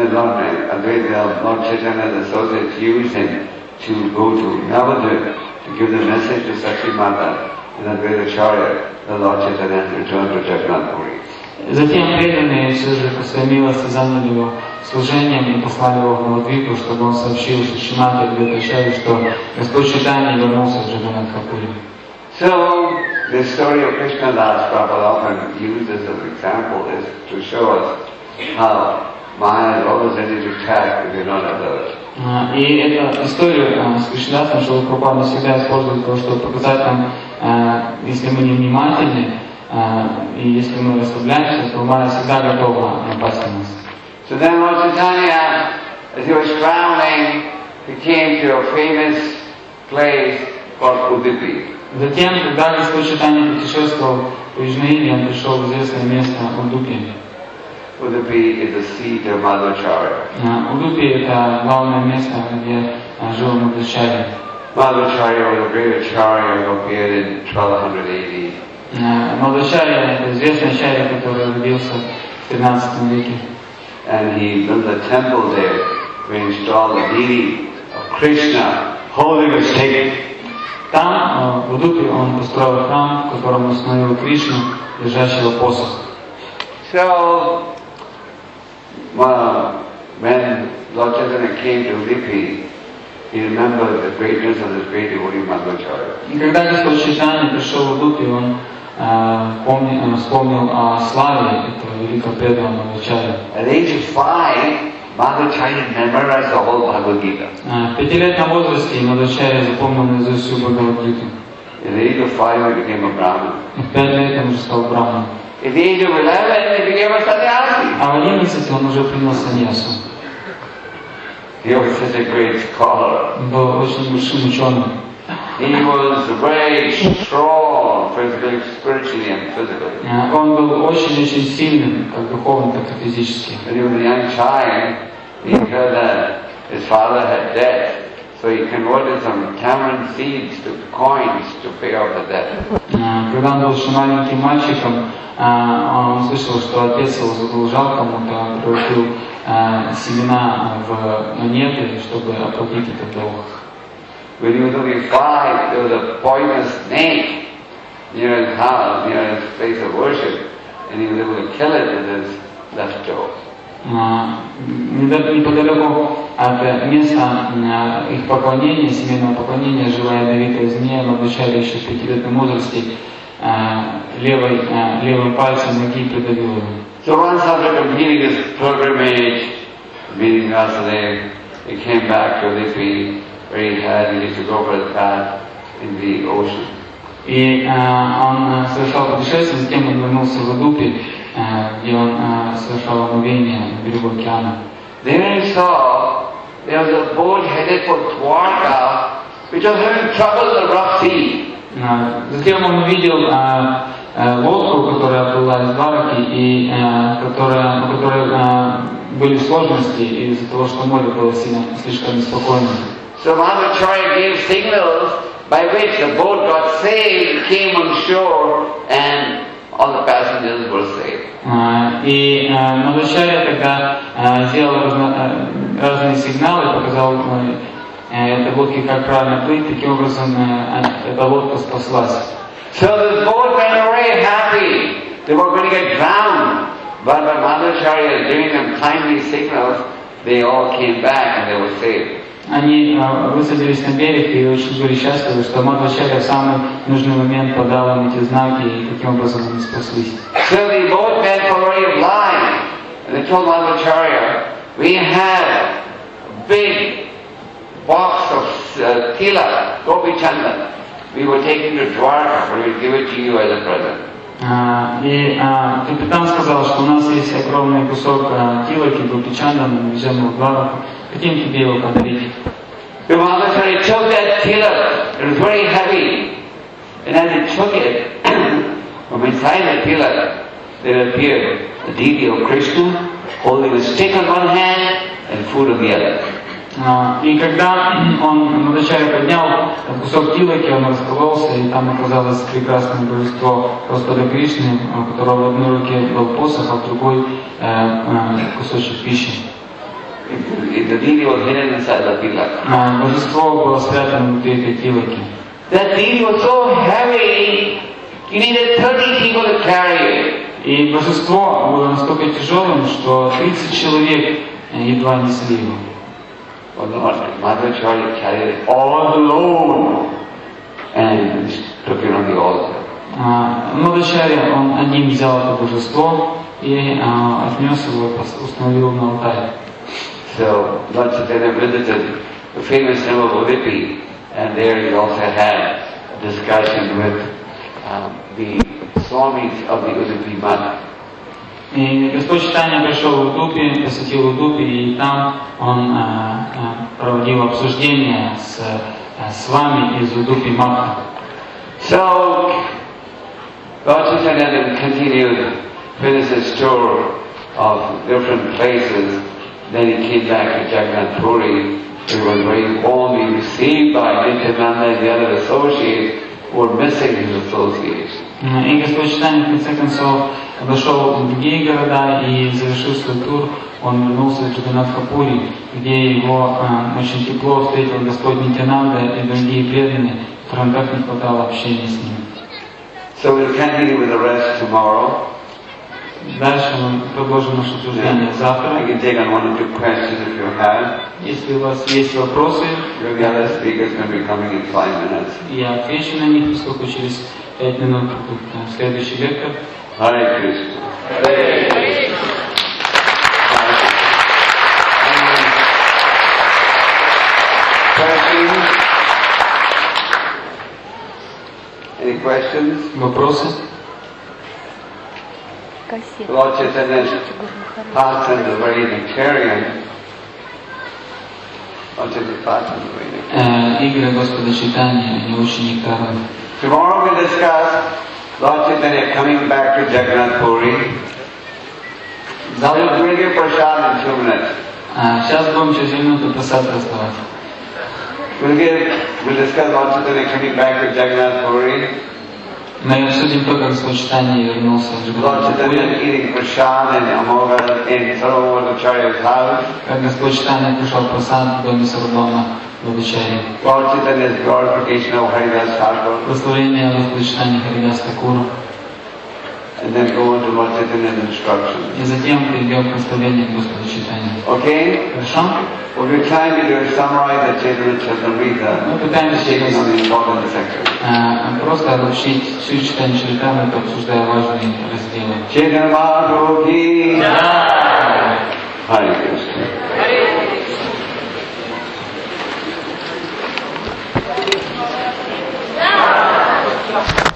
Lord Chaitanya's associates used him to go to Navadvip to give the message to Sakshi Mata in Advaitacharya, the Lord Chaitanya returned to Jagannath Puri. Затем преданные все же по своей милости заняли его служением и послали его в Навадвипу, чтобы он сообщил Шримати Адвайтачарье, что Господь Чайтанья вернулся в Джаганнатхапури. So, the story of Krishna Das Prabhupada often used as an example is to show us how Maya is always ready to attack if you don't observe. И эту историю с Кришнадасом Шрила Прабхупада всегда использует для того, чтобы показать нам, если мы не внимательны, и если мы расслабляемся, то Майя всегда готова напасть на нас. So then Lord Chaitanya, as he was traveling, he came to a famous place called Udupi. Затем, когда Господь Чайтанья путешествовал по Южной Индии, он пришел в известное место Удупи. Udupi is the seat of Madhvacharya. Удупи — это главное место, где жил Мадхвачарья. Madhvacharya was a great acharya who appeared in 1200 AD. Мадхвачарья — это известный ачарья, который родился в 13 веке. And he built a temple there to install the deity of Krishna holding a stick. Там, в Удупе, он построил храм, в котором установил Кришну, держащего посох. So, when Lord Chaitanya came to Udupi, he remembered the greatness of this great devotee Madhvacharya. И когда Господь Чайтанья пришел в Удупе, он вспомнил о славе этого великого преданного Мадхвачарьи. At the age of 5, Madhvacharya memorized the whole Bhagavad Gita. В 5-летнем возрасте Мадхвачарья запомнил наизусть всю Бхагавад-гиту. At the age of 5, he became a Brahmin. В 5 лет он уже стал браманом. At the age of 11, he became a sannyasi. А в 11 он уже принял саньясу. He was such a great scholar. Он был очень большим ученым. He was very strong, physically, spiritually and physically. Он был очень-очень сильным, как духовно, так и физически. When he was a young child, he heard that his father had debt, so he converted some tamarind seeds to coins to pay off the debt. Когда он был еще маленьким мальчиком, он слышал, что отец его задолжал кому-то, превратил семена в монеты, чтобы оплатить этот долг. When he was only 5, there was a poisonous snake near his house, near his place of worship, and he was able to kill it with his left toe. Неподалеку от места их поклонения, семейного поклонения, жила ядовитая змея, Мадхвачарья еще в 5-летнем возрасте левым пальцем ноги придавил его. So once after completing his pilgrimage, meeting Vasudev, he came back to Udupi, where he used to go for his bath in the ocean. И он совершал путешествие, затем он вернулся в Удупи, где он совершал омовение на берегу океана. Then he saw there was a boat headed for Dwarka, which was having trouble in the rough sea. Затем он увидел лодку, которая плыла из Двараки, и у которой были сложности из-за того, что море было слишком неспокойным. So Madhvacharya gave signals by which the boat got saved, came on shore, and all the passengers were saved. И Мадхвачарья тогда сделал разные сигналы, показал этой лодке, как правильно плыть, таким образом эта лодка спаслась. So the boat went away happy. They were going to get drowned. But when Madhvacharya giving them timely signals, they all came back and they were saved. Они высадились на берег и очень были счастливы, что Мадхвачарья в самый нужный момент подал им эти знаки, и таким образом они спаслись. So the boatmen were very blind. And they told Madhvacharya, we have a big box of tilak, Gopi Chandan. We were taking to Dwarka, but we'll give it to you as a present. И капитан сказал, что у нас есть огромный кусок тилаки, Гопичандана, мы везем его в Двараку, хотим тебе его подарить. The Madhvacharya took that tilak, it was very heavy, and as he took it, from inside the tilak, there appeared the deity of Krishna, holding a stick on one hand and food on the other. И когда Мадхвачарья поднял кусок тилаки, он раскололся, и там оказалось прекрасное божество Господа Кришны, у которого в одной руке был посох, а в другой кусочек пищи. The deity was hidden inside the tilak. Божество было спрятано внутри этой тилаки. That deity was so heavy, you needed 30 people to carry it. И божество было настолько тяжелым, что 30 человек едва несли его. But Lord Madhvacharya carried it all alone and took it on the altar. Мадхвачарья, он один взял это божество и отнес его и установил на алтарь. So Lord Chaitanya visited the famous temple of Udupi, and there he also had a discussion with the Swamis of the Udupi Math. И Господь Чайтанья пришел в Удупи, посетил Удупи, и там он проводил обсуждение с вами из Удупи Матха. So Lord Chaitanya then continued with his tour of different places. Then he came back to Jagannath Puri. He was very warmly received by Nityananda and the other associates who were missing his association. И Господь Чайтанья в конце концов обошел другие города и завершил свой тур. Он вернулся в Джаганнатха-Пури, где его очень тепло встретил Господь Нитянанда и другие преданные, которым так не хватало общения с ним. So we'll continue with the rest tomorrow. Дальше мы продолжим наше обсуждение завтра. I can take on one or two questions if you have. Если у вас есть вопросы, The other speakers will be coming in 5 minutes. я отвечу на них, поскольку через 5 минут будет следующий лектор. Hare Krishna. Questions? Any questions? Вопросы? Lord Chaitanya's pastimes are very nectarian. Lord Chaitanya's pastimes are very nectarian. Игры Господа Чайтаньи, они очень нектарные. Tomorrow we'll discuss Lord Chaitanya coming back to Jagannath Puri. We'll give prasad in 2 minutes. Сейчас будем через минуту просад раздавать. We'll discuss Lord Chaitanya coming back to Jagannath Puri. Мы обсудим то, как Господь Чайтанья вернулся в Lord Chaitanya Джаганнатха-Пури, eating prasad in Amoga in Sarvabhaumacharya's house. как Господь Чайтанья кушал просад в доме Сарвабхаума Бхаттачарьи. Lord Chaitanya's glorification of Haridas Thakur. Прославление Господа Чайтаньи Харидас Thakura. And then go into Lord Chaitanya's instructions. И затем перейдем к прославлению Господа Чайтаньи. Okay? Хорошо? What we're trying to do is summarize the Chaitanya Charitamrita, Мы пытаемся taking on the important sections. просто обобщить всю Чайтанью Чаритамриту, обсуждая важные разделы. Chaitanya Mahaprabhu ki Hare Krishna.